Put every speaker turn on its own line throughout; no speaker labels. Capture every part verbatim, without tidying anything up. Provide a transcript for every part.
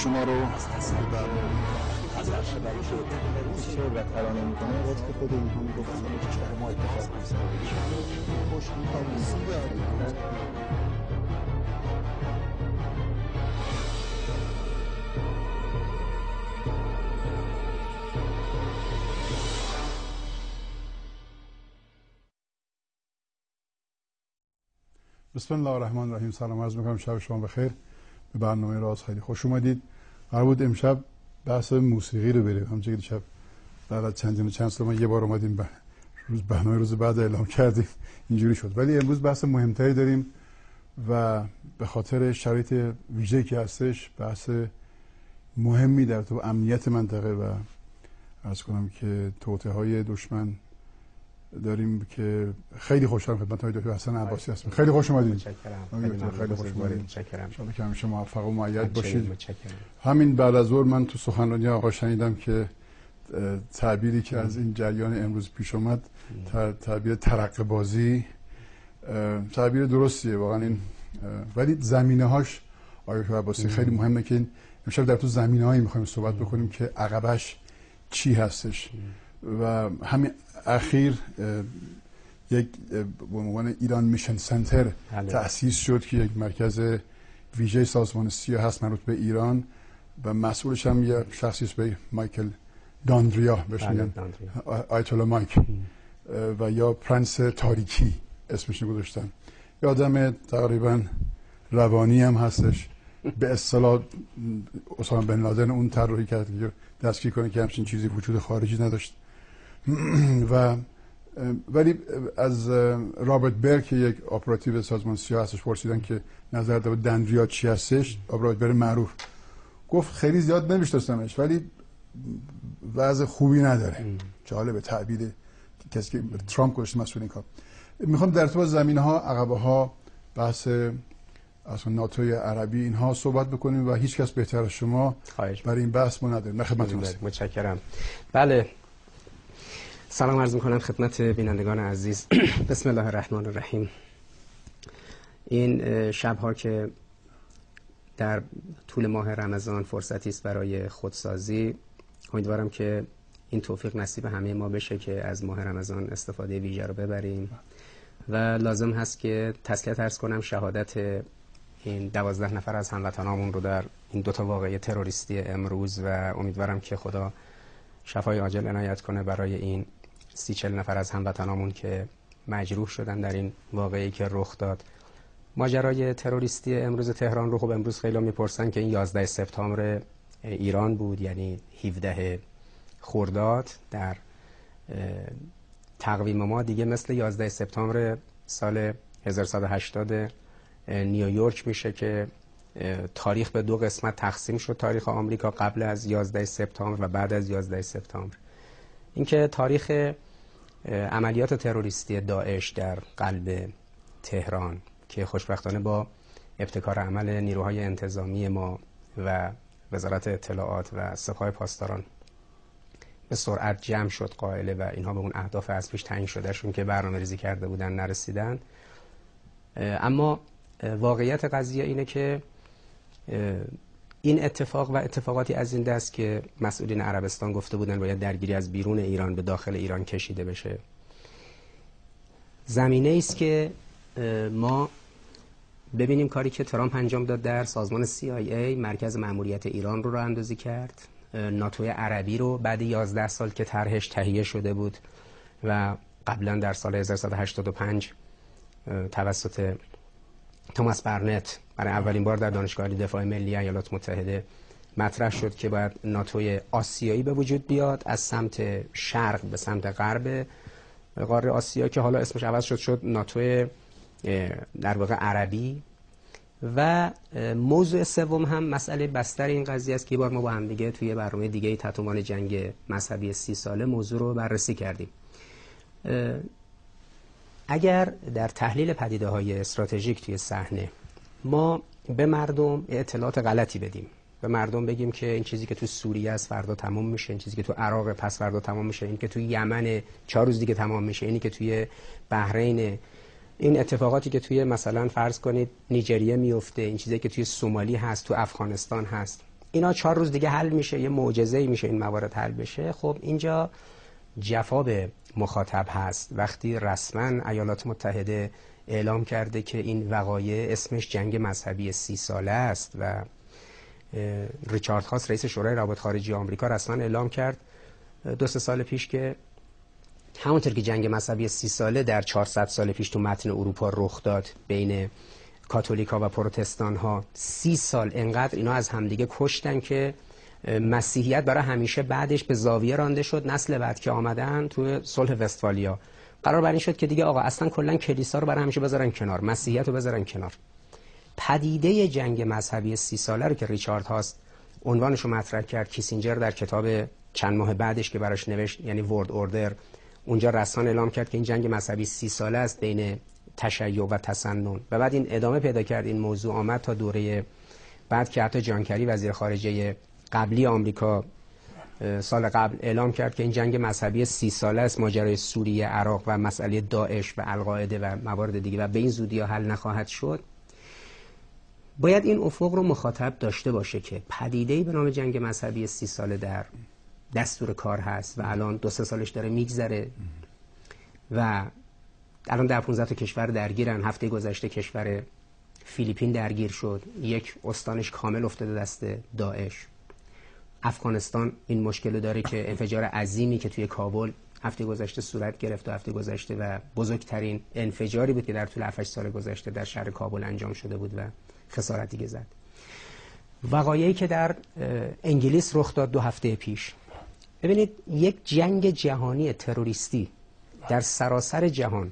شما رو
از هر شبری که شعر و ترانه میکنه باید که خود این هم گفتن که کشور ما اتفاق میفته خوش میکنم
بسم الله الرحمن الرحیم. سلام عرض میکنم، شب شما بخیر. به برنامه راز خیلی خوش اومدید. قرار بود امشب بحث موسیقی رو بریم، همونجوری که دیشب بعد از چندین و چند سال ما یه بار اومدیم به روز برنامه روز بعد اعلام کردیم اینجوری شد، ولی امروز بحث مهمتری داریم و به خاطر شرایط ویژه‌ای که هستش بحث مهمی در تو امنیت منطقه و عرض کنم که توطئه‌های دشمن داریم که خیلی خوشحالم خدمت های دکتر حسن عباسی هستم. خیلی خوش اومدید.
متشکرم.
خیلی خوش اومدید.
متشکرم.
شما که همیشه موفق و مؤید باشید.
متشکرم.
همین بعد از ظهر من تو سخنرانی آقا شنیدم که تعبیری که از این جریان امروز پیش اومد، تعبیر ترقه بازی، تعبیر درستیه واقعا این، ولی زمینه هاش آقای عباسی خیلی مهمه که امشب در تو زمینه هایی میخوایم صحبت بکنیم که عقبش چی هستش. و همین اخیر یک به عنوان ایران میشن سنتر تأسیس شد که یک مرکز ویژه سازمان سیا هست مربوط به ایران و مسئولش هم یه شخصی است به مایکل داندریا بهش میگن، آیت الله مایک، و یا پرنس تاریکی اسمش رو گذاشتن. یه آدم تقریبا روانی هم هستش، به اصطلاح اسامه بن لادن اون طراحی کرد که دستگیر کنه که همچین چیزی وجود خارجی نداشت. و ولی از رابرت بر که یک اپراتیو سازمان سیا هستش پرسیدن که نظر در داندریا چی هستش. رابرت بر معروف گفت خیلی زیاد نمیشناسمش ولی وضع خوبی نداره. جالب تعبیر کسی که ترامپ گذاشته مسئول این کار. میخوام در تو زمینه ها عقبه ها بحث اصلا ناتوی عربی اینها صحبت بکنیم و هیچ کس بهتر از شما برای این بحث ما نداریم. نه خدمتتون هستم.
متشکرم. بله، سلام عرض میکنم خدمت بینندگان عزیز. بسم الله الرحمن الرحیم. این شبها که در طول ماه رمضان فرصتی است برای خودسازی، امیدوارم که این توفیق نصیب همه ما بشه که از ماه رمضان استفاده ویژه رو ببریم و لازم هست که تسلیت عرض کنم شهادت این دوازده نفر از هموطنامون رو در این دوتا واقعه تروریستی امروز و امیدوارم که خدا شفای عاجل عنایت کنه برای این سی چل نفر از هموطنامون که مجروح شدن در این واقعه‌ای که رخ داد. ماجرای تروریستی امروز تهران رو خب امروز خیلی میپرسن که این یازده سپتامبر ایران بود، یعنی هفده خرداد در تقویم ما دیگه مثل یازده سپتامبر سال هزار و سیصد و هشتاد نیویورک میشه که تاریخ به دو قسمت تقسیم شد، تاریخ آمریکا قبل از یازده سپتامبر و بعد از یازده سپتامبر. اینکه تاریخ عملیات تروریستی داعش در قلب تهران که خوشبختانه با ابتکار عمل نیروهای انتظامی ما و وزارت اطلاعات و سپاه پاسداران به سرعت جمع شد قائله و اینها به اون اهداف اصلیش تعیین شده شون که برنامه ریزی کرده بودن نرسیدن. اما واقعیت قضیه اینه که این اتفاق و اتفاقاتی از این دست که مسئولین عربستان گفته بودن باید درگیری از بیرون ایران به داخل ایران کشیده بشه، زمینه است که ما ببینیم کاری که ترامپ انجام داد در سازمان سی آی ای، مرکز مأموریت ایران رو راه اندازی کرد، ناتوی عربی رو بعد یازده سال که طرحش تهیه شده بود و قبلا در سال هزار و سیصد و هشتاد و پنج توسط توماس برنت برای اولین بار در دانشگاه دفاع ملی ایالات متحده مطرح شد که باید ناتوی آسیایی به وجود بیاد از سمت شرق به سمت غرب قاره آسیا که حالا اسمش عوض شد شد ناتوی در واقع عربی. و موضوع سوم هم مسئله بستر این قضیه است که بار ما با هم دیگه توی برنامه دیگه تتوان جنگ مذهبی سی ساله موضوع رو بررسی کردیم. اگر در تحلیل پدیده‌های استراتژیک توی صحنه ما به مردم اطلاعات غلطی بدیم، به مردم بگیم که این چیزی که تو سوریه است فردا تمام میشه، این چیزی که تو عراق پس فردا تمام میشه، این که تو یمن چهار روز دیگه تمام میشه، اینی که توی بحرین، این اتفاقاتی که توی مثلا فرض کنید نیجریه میفته، این چیزی که توی سومالی هست، تو افغانستان هست، اینا چهار روز دیگه حل میشه، یه معجزه‌ای میشه این موارد حل بشه. خب اینجا جفا به مخاطب هست وقتی رسما ایالات متحده اعلام کرده که این وقایع اسمش جنگ مذهبی سی ساله است و ریچارد هاس رئیس شورای روابط خارجی آمریکا رسما اعلام کرد دو سه سال پیش که همونطور که جنگ مذهبی سی ساله در چهارصد سال پیش تو متن اروپا رخ داد بین کاتولیکا و پروتستان ها، سی سال انقدر اینا از همدیگه کشتن که مسیحیت برای همیشه بعدش به زاویه رانده شد. نسل بعد که آمدن توی صلح وستفالیا قرار بر این شد که دیگه آقا اصلا کلا کلیسا رو برای همیشه بذارن کنار، مسیحیت رو بذارن کنار. پدیده جنگ مذهبی سی ساله رو که ریچارد هاست عنوانش رو مطرح کرد، کیسینجر در کتاب چند ماه بعدش که براش نوشت یعنی ورد اوردر، اونجا رسما اعلام کرد که این جنگ مذهبی سی ساله است بین تشیع و تسنن. و بعد این ادامه پیدا کرد، این موضوع آمد تا دوره بعد که حتی جان کری وزیر خارجه قبلی آمریکا سال قبل اعلام کرد که این جنگ مذهبی سی ساله است، ماجرای سوریه، عراق و مسئله داعش و القاعده و موارد دیگه و به این زودی ها حل نخواهد شد. باید این افق رو مخاطب داشته باشه که پدیده‌ای به نام جنگ مذهبی سی ساله در دستور کار هست و الان دو سه سالش داره میگذره و الان در پانزده تا کشور درگیرن. هفته گذشته کشور فیلیپین درگیر شد، یک استانش کامل افتاده دست داعش. افغانستان این مشکل داره که انفجار عظیمی که توی کابل هفته گذشته صورت گرفت و هفته گذشته و بزرگترین انفجاری بود که در طول هفت سال گذشته در شهر کابل انجام شده بود و خسارت دیگه زد. وقایعی که در انگلیس رخ داد دو هفته پیش، ببینید یک جنگ جهانی تروریستی در سراسر جهان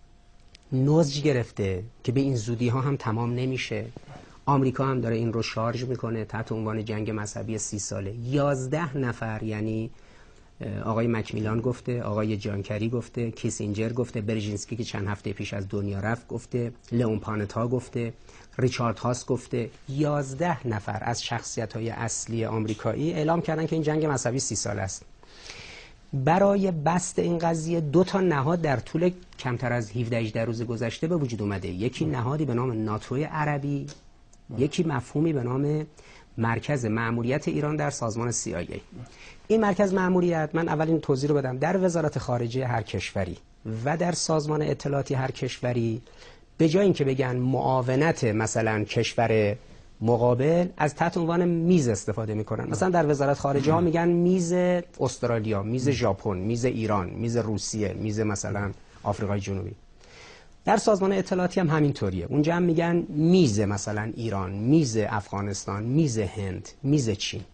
نوزج گرفته که به این زودی ها هم تمام نمیشه. آمریکا هم داره این رو شارژ میکنه تحت عنوان جنگ مذهبی سی ساله. یازده نفر، یعنی آقای مکمیلان گفته، آقای جان کری گفته، کیسینجر گفته، برژینسکی که چند هفته پیش از دنیا رفت گفته، لئون پانتا گفته، ریچارد هاس گفته، یازده نفر از شخصیت‌های اصلی آمریکایی اعلام کردن که این جنگ مذهبی سی ساله است. برای بست این قضیه دو تا نهاد در طول کمتر از هفده هجده روز گذشته به وجود اومده. یکی نهادی به نام ناتوی عربی، یکی مفهومی به نام مرکز مأموریت ایران در سازمان سی آی ای. این مرکز مأموریت، من اول این توضیح رو بدم، در وزارت خارجه هر کشوری و در سازمان اطلاعاتی هر کشوری به جای اینکه بگن معاونت مثلا کشور مقابل، از تحت عنوان میز استفاده میکنن. مثلا در وزارت خارجه ها میگن میز استرالیا، میز ژاپن، میز ایران، میز روسیه، میز مثلا آفریقای جنوبی. در سازمان اطلاعاتی هم همینطوریه، اونجا هم میگن میز مثلا ایران، میز افغانستان، میز هند، میز چین.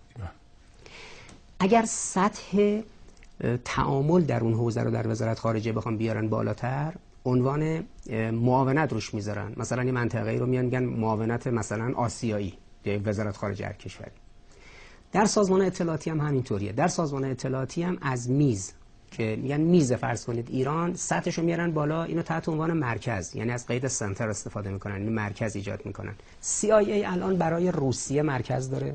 اگر سطح تعامل در اون حوزه رو در وزارت خارجه بخوام بیارن بالاتر، عنوان معاونت روش میذارن. مثلا این منطقه ای رو میان میگن معاونت مثلا آسیایی، وزارت خارجه هر کشوری. در سازمان اطلاعاتی هم همینطوریه. در سازمان اطلاعاتی هم از میز که میگن میز فرض کنید ایران، سطحشو میارن بالا، اینو تحت عنوان مرکز، یعنی از قید سنتر استفاده میکنن، این مرکز ایجاد میکنن. سی آی ای الان برای روسیه مرکز داره،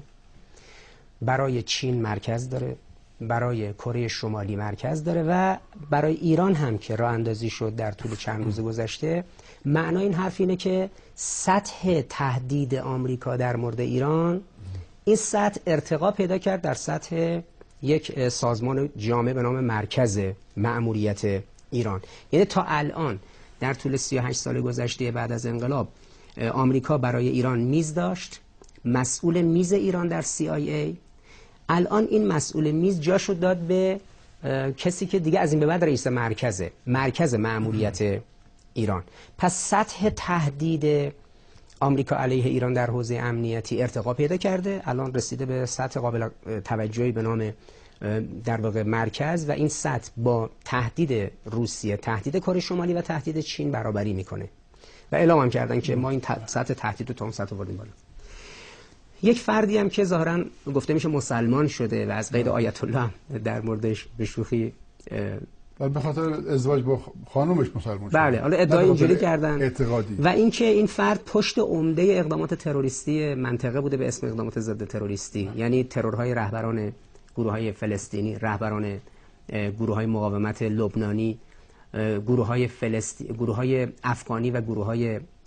برای چین مرکز داره، برای کره شمالی مرکز داره و برای ایران هم که راه اندازی شد در طول چند روز گذشته. معنای این حرف اینه که سطح تهدید آمریکا در مورد ایران، این سطح ارتقا پیدا کرد در سطح یک سازمان جامع به نام مرکز مأموریت ایران. یعنی تا الان در طول سی و هشت سال گذشته بعد از انقلاب آمریکا برای ایران میز داشت، مسئول میز ایران در سی آی ای. الان این مسئول میز جاشو داد به کسی که دیگه از این به بعد رئیس مرکزه، مرکز مأموریت ایران. پس سطح تهدید آمریکا علیه ایران در حوزه امنیتی ارتقا پیدا کرده، الان رسیده به سطح قابل توجهی به نام در واقع مرکز و این سطح با تهدید روسیه، تهدید کره شمالی و تهدید چین برابری میکنه و اعلام هم کردن که ما این سطح تهدید رو تا اون سطح آوردیم بالا. یک فردی هم که ظاهرا گفته میشه مسلمان شده و از قید آیت الله در موردش به شوخی
به خاطر ازدواج با خانومش مسلمان شده.
بله، حالا ادعای اینجوری کردن
اعتقادی.
و اینکه این فرد پشت عمده اقدامات تروریستی منطقه بوده به اسم اقدامات ضد تروریستی، یعنی ترورهای رهبران گروه‌های فلسطینی، رهبران گروه‌های مقاومت لبنانی، گروه‌های فلسطین، گروه‌های افغانی و گروه‌های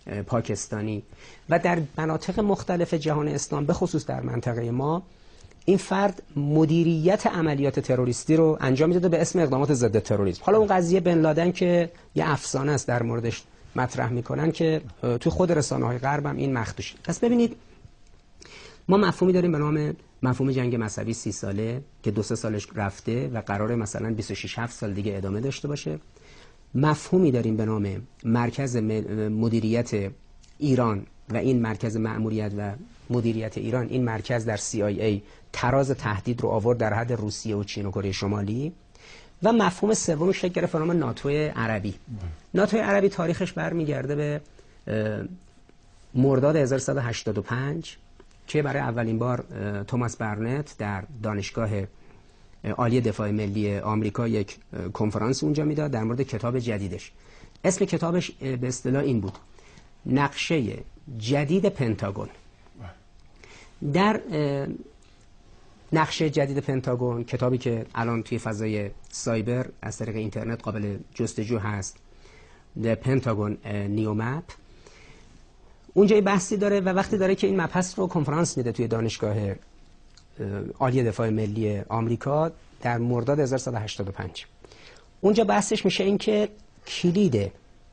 پاکستانی و در مناطق مختلف جهان اسلام به خصوص در منطقه ما این فرد مدیریت عملیات تروریستی رو انجام میداده به اسم اقدامات ضد تروریسم. حالا اون قضیه بن لادن که یه افسانه است در موردش مطرح میکنن که تو خود رسانه‌های غرب هم این مخدوش. پس ببینید ما مفهومی داریم به نام مفهوم جنگ مذهبی سی ساله که دو سه سالش رفته و قراره مثلا بیست و شش هفت سال دیگه ادامه داشته باشه. مفهومی داریم به نام مرکز مدیریت ایران و این مرکز مأموریت و مدیریت ایران، این مرکز در سی آی ای تراز تهدید رو آورد در حد روسیه و چین و کره شمالی. و مفهوم سوم شکل گرفت به نام ناتوی عربی. ناتوی عربی تاریخش برمیگرده به مرداد هزار و سیصد و هشتاد و پنج که برای اولین بار توماس برنت در دانشگاه عالی دفاع ملی آمریکا یک کنفرانس اونجا میداد در مورد کتاب جدیدش. اسم کتابش به اصطلاح این بود: نقشه جدید پنتاگون. در نقشه جدید پنتاگون، کتابی که الان توی فضای سایبر از طریق اینترنت قابل جستجو هست، The Pentagon New Map، اونجا بحثی داره و وقتی داره که این مبحث رو کنفرانس میده توی دانشگاه عالی دفاع ملی آمریکا در مرداد هزار و سیصد و هشتاد و پنج، اونجا بحثش میشه این که کلید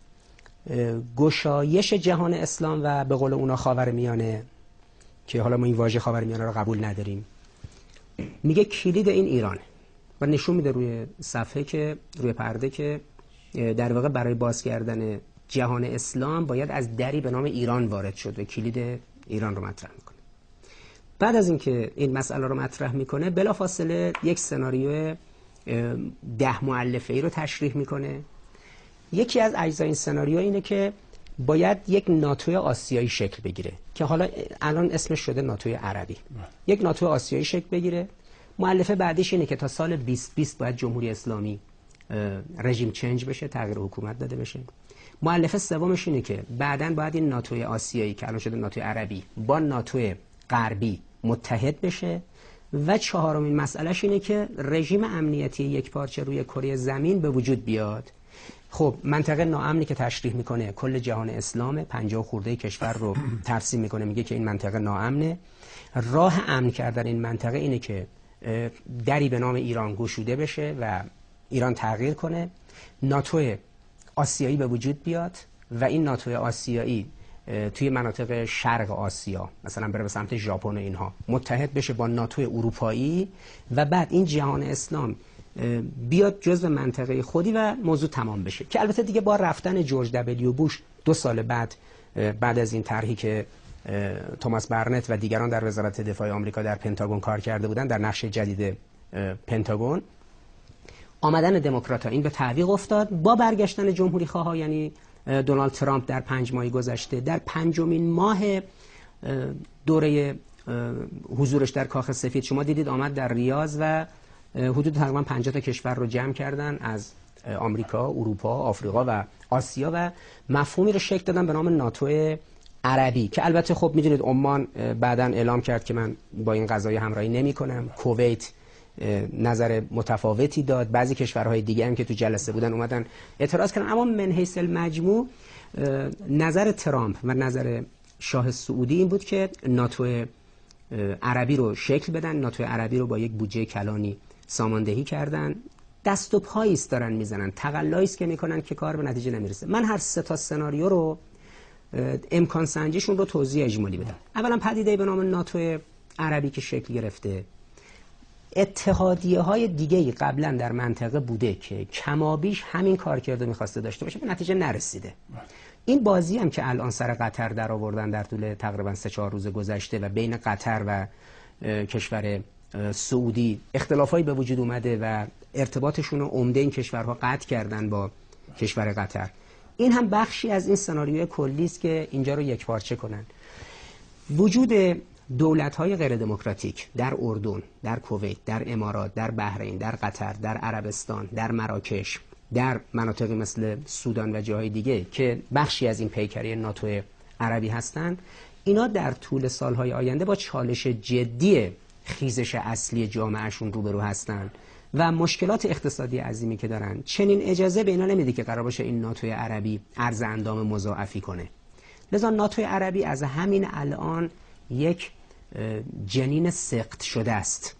گشایش جهان اسلام و به قول اونا خاورمیانه، که حالا ما این واژه خاورمیانه رو قبول نداریم، میگه کلید این ایرانه و نشون میده روی صفحه که روی پرده که در واقع برای باز کردن جهان اسلام باید از دری به نام ایران وارد شد و کلید ایران رو مطرح میکنه. بعد از اینکه این مسئله رو مطرح میکنه بلافاصله یک سناریو ده مؤلفه‌ای رو تشریح میکنه. یکی از اجزای این سناریو اینه که باید یک ناتوی آسیایی شکل بگیره که حالا الان اسمش شده ناتوی عربی. یک ناتوی آسیایی شکل بگیره. مؤلفه بعدیش اینه که تا سال بیست بیست باید جمهوری اسلامی رژیم چنج بشه، تغییر حکومت داده بشه. مؤلفه سومش اینه که بعداً باید این ناتوی آسیایی که الان شده ناتوی عربی با ناتوی غربی متحد بشه. و چهارمین مسئلهش اینه که رژیم امنیتی یکپارچه روی کره زمین به وجود بیاد. خب منطقه ناامنی که تشریح میکنه کل جهان اسلام، پنجاه خورده کشور رو ترسیم میکنه، میگه که این منطقه ناامنه. راه امن کردن این منطقه اینه که دری به نام ایران گشوده بشه و ایران تغییر کنه، ناتو آسیایی به وجود بیاد و این ناتو آسیایی توی مناطق شرق آسیا مثلا بره به سمت ژاپن و اینها متحد بشه با ناتو اروپایی و بعد این جهان اسلام بیاد جزو منطقه خودی و موضوع تمام بشه. که البته دیگه با رفتن جورج دبلیو بوش دو سال بعد بعد از این طرحی که توماس برنت و دیگران در وزارت دفاع آمریکا در پنتاگون کار کرده بودن در نقشه جدید پنتاگون، آمدن دموکرات‌ها این به تعویق افتاد. با برگشتن جمهوری خواها یعنی دونالد ترامپ در پنج ماه گذشته، در پنجمین ماه دوره حضورش در کاخ سفید شما دیدید آمد در ریاض و حدود تقریبا پنجاه تا کشور رو جمع کردن از آمریکا، اروپا، آفریقا و آسیا و مفهومی رو شکل دادن به نام ناتو عربی که البته خب میدونید عمان بعداً اعلام کرد که من با این قضیه همراهی نمی‌کنم. کویت نظر متفاوتی داد. بعضی کشورهای دیگه هم که تو جلسه بودن اومدن اعتراض کردن. اما من حیث المجموع نظر ترامپ و نظر شاه سعودی این بود که ناتو عربی رو شکل بدن. ناتو عربی رو با یک بودجه کلانی ساماندهی کردن. دست و پایی است دارن میزنن، تقلایی است که میکنن که کار به نتیجه نمیرسه. من هر سه تا سناریو رو امکان سنجیشون رو توضیح اجمالی بدم. اولا پدیده به نام ناتو عربی که شکل گرفته، اتحادیه های دیگه‌ای قبلا در منطقه بوده که کمابیش همین کار کرده میخواسته داشته باشه، به نتیجه نرسیده. این بازی هم که الان سر قطر در آوردن در طول تقریبا سه چهار روز گذشته و بین قطر و کشور سعودی اختلافایی به وجود اومده و ارتباطشون رو عمده این کشورها قطع کردن با کشور قطر، این هم بخشی از این سناریوی کلی است که اینجا رو یکپارچه کنن. وجود دولت‌های غیر دموکراتیک در اردن، در کویت، در امارات، در بحرین، در قطر، در عربستان، در مراکش، در مناطقی مثل سودان و جاهای دیگه که بخشی از این پیکره ناتو عربی هستند، اینا در طول سالهای آینده با چالش جدی خیزش اصلی جامعهشون روبرو هستند و مشکلات اقتصادی عظیمی که دارن چنین اجازه به اینا نمیده که قرار باشه این ناتو عربی ارز اندام مضاعفی کنه. لذا ناتوی عربی از همین الان یک جنین سقط شده است.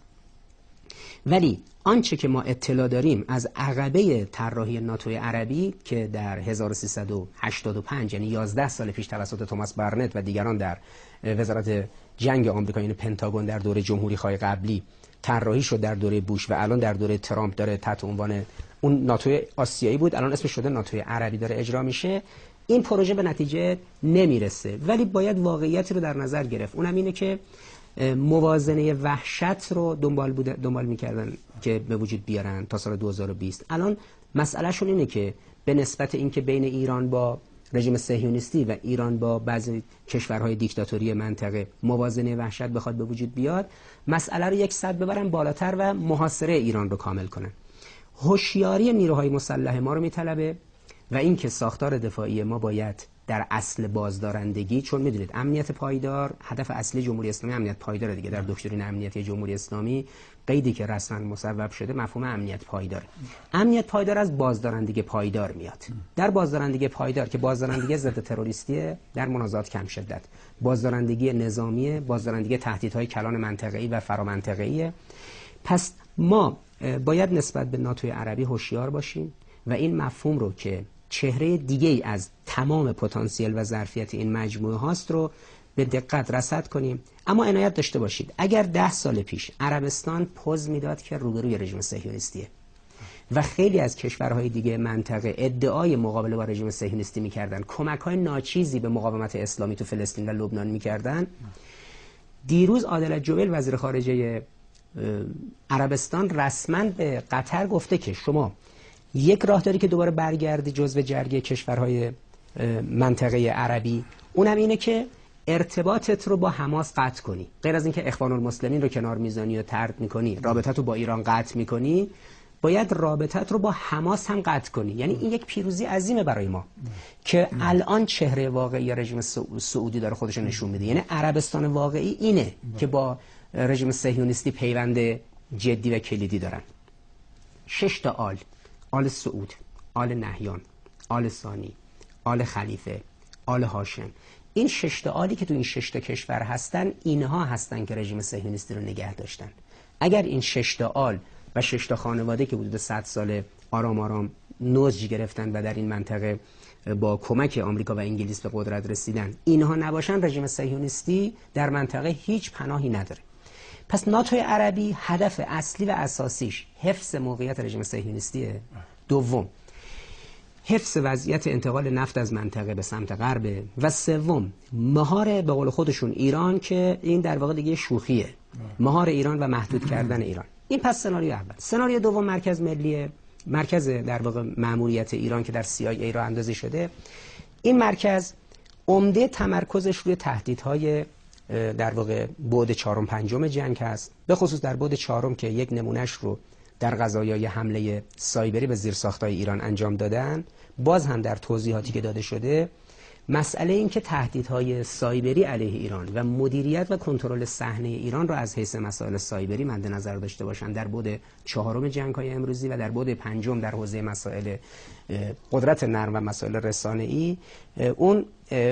ولی آنچه که ما اطلاع داریم از عقبه طراحی ناتوی عربی که در هزار و سیصد و هشتاد و پنج یعنی یازده سال پیش توسط توماس بارنت و دیگران در وزارت جنگ آمریکا یعنی پنتاگون در دوره جمهوری خواهی قبلی طراحی شد در دوره بوش و الان در دوره ترامپ داره تحت عنوان اون ناتوی آسیایی بود الان اسمش شده ناتوی عربی داره اجرا میشه. این پروژه به نتیجه نمیرسه، ولی باید واقعیتی رو در نظر گرفت. اونم اینه که موازنه وحشت رو دنبال بوده دنبال میکردن که به وجود بیارن تا سال دو هزار و بیست. الان مسئلهشون اینه که به نسبت اینکه بین ایران با رژیم صهیونیستی و ایران با بعضی کشورهای دیکتاتوری منطقه موازنه وحشت بخواد به وجود بیاد، مسئله رو یک سد ببرن بالاتر و محاصره ایران رو کامل کنن. هوشیاری نیروهای مسلح ما رو میطلبه و اینکه ساختار دفاعی ما باید در اصل بازدارندگی، چون میدونید امنیت پایدار هدف اصلی جمهوری اسلامی امنیت پایدار دیگه، در دکترین امنیتی جمهوری اسلامی قیدی که رسما مصوب شده مفهوم امنیت پایداره. امنیت پایدار از بازدارندگی پایدار میاد. در بازدارندگی پایدار که بازدارندگی ضد تروریستیه در منازعات کم شدت، بازدارندگی نظامیه، بازدارندگی تهدیدهای کلان منطقه‌ای و فرامنطقه‌ایه. پس ما باید نسبت به ناتوی عربی هوشیار باشیم و این مفهوم رو که چهره دیگه ای از تمام پتانسیل و ظرفیت این مجموعه هاست رو به دقت رصد کنیم. اما عنایت داشته باشید اگر ده سال پیش عربستان پوز میداد که روبروی رژیم صهیونیستیه و خیلی از کشورهای دیگه منطقه ادعای مقابله با رژیم صهیونیستی میکردن، کمک‌های ناچیزی به مقاومت اسلامی تو فلسطین و لبنان میکردن، دیروز عادل جبیل وزیر خارجه عربستان رسما به قطر گفته که شما یک راه داری که دوباره برگردی جزو جرگه کشورهای منطقه عربی، اونم اینه که ارتباطت رو با حماس قطع کنی. غیر از اینکه اخوان المسلمین رو کنار میزنی و طرد میکنی، رابطت رو با ایران قطع میکنی، باید رابطت رو با حماس هم قطع کنی. یعنی این یک پیروزی عظیمه برای ما که الان چهره واقعی رژیم سعودی داره خودش نشون میده. یعنی عربستان واقعی اینه که با رژیم صهیونیستی پیوند جدی و کلیدی دارن. شش تا آل، آل سعود، آل نهیان، آل ثانی، آل خلیفه، آل هاشم، این شش تا آلی که تو این شش تا کشور هستن، اینها هستن که رژیم صهیونیستی رو نگه داشتن. اگر این شش تا آل و شش تا خانواده که حدود صد سال آرام آرام نوژ گرفتن و در این منطقه با کمک آمریکا و انگلیس به قدرت رسیدن، اینها نباشن، رژیم صهیونیستی در منطقه هیچ پناهی نداره. پس ناتوی عربی هدف اصلی و اساسیش حفظ موقعیت رژیم صهیونیستیه. دوم، حفظ وضعیت انتقال نفت از منطقه به سمت غرب و سوم، مهار به قول خودشون ایران که این در واقع دیگه شوخیه، مهار ایران و محدود کردن ایران. این پس سناریو اول. سناریو دوم مرکز ملی، مرکز در واقع مأموریت ایران که در سی آی ای راه اندازی شده. این مرکز عمده تمرکزش روی تهدیدهای در واقع بعد چهارم پنجم جنگ هست، به خصوص در بعد چهارم که یک نمونهش رو در قضایای حمله سایبری به زیرساخت‌های ایران انجام دادن. باز هم در توضیحاتی که داده شده مسئله این که تهدیدهای سایبری علیه ایران و مدیریت و کنترل صحنه ایران را از حیث مسائل سایبری مد نظر داشته باشند در بعد چهارم جنگ‌های امروزی و در بعد پنجم در حوزه مسائل قدرت نرم و مسائل رسانه‌ای، اون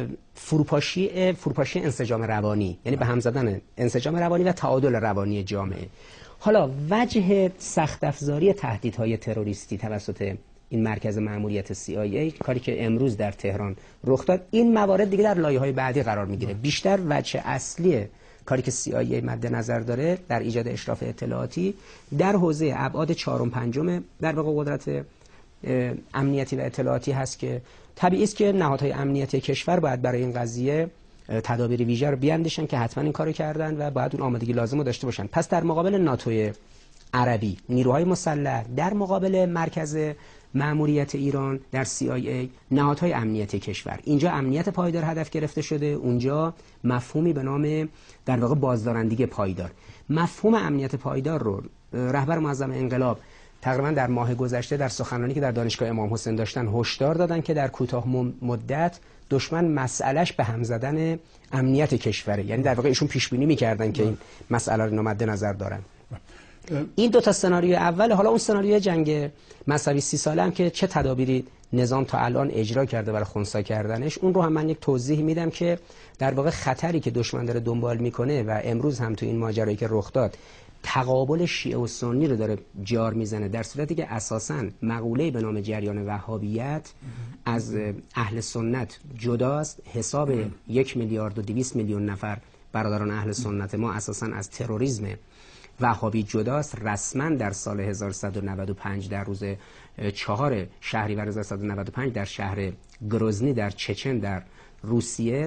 فروپاشی فروپاشی انسجام روانی، یعنی به هم زدن انسجام روانی و تعادل روانی جامعه. حالا وجه سخت افزاری تهدیدهای تروریستی توسط این مرکز مأموریت سی آی ای، کاری که امروز در تهران رخ داد، این موارد دیگه در لایه‌های بعدی قرار میگیره. بیشتر وجه اصلی کاری که سی آی ای مد نظر داره در ایجاد اشراف اطلاعاتی در حوزه ابعاد چهارم پنجم در واقع قدرت امنیتی و اطلاعاتی هست که طبیعی است که نهادهای امنیتی کشور باید برای این قضیه تدابیر ویژه رو بیاندیشن که حتما این کارو کردن و باید اون آمادگی لازم رو داشته باشن. پس در مقابل ناتوی عربی، نیروهای مسلح، در مقابل مرکز مأموریت ایران در سی آی ای، نهادهای امنیتی کشور، اینجا امنیت پایدار هدف گرفته شده، اونجا مفهومی به نام در واقع بازدارندگی پایدار. مفهوم امنیت پایدار رو رهبر معظم انقلاب تقریبا در ماه گذشته در سخنرانی که در دانشگاه امام حسین داشتن هشدار دادن که در کوتاه مدت دشمن مسئلهش به هم زدن امنیت کشوره. یعنی در واقع ایشون پیش بینی می‌کردن که این مسئله رو مد نظر دارن. این دو تا سناریو اول. حالا اون سناریوی جنگ مذهبی سی ساله هم که چه تدابیری نظام تا الان اجرا کرده برای خنثی کردنش، اون رو هم من یک توضیح میدم که در واقع خطری که دشمن داره دنبال میکنه و امروز هم تو این ماجرایی که رخ داد تقابل شیعه و سنی رو داره جار میزنه، در صورتی که اساساً مقوله‌ای به نام جریان وهابیت از اهل سنت جداست. حساب یک میلیارد و دویست میلیون نفر برادران اهل سنت ما اساساً از تروریسم وهابی جداست. رسما در سال هزار و سیصد و نود و پنج در روز چهار شهریور هزار و سیصد و نود و پنج در شهر گروزنی در چچن در روسیه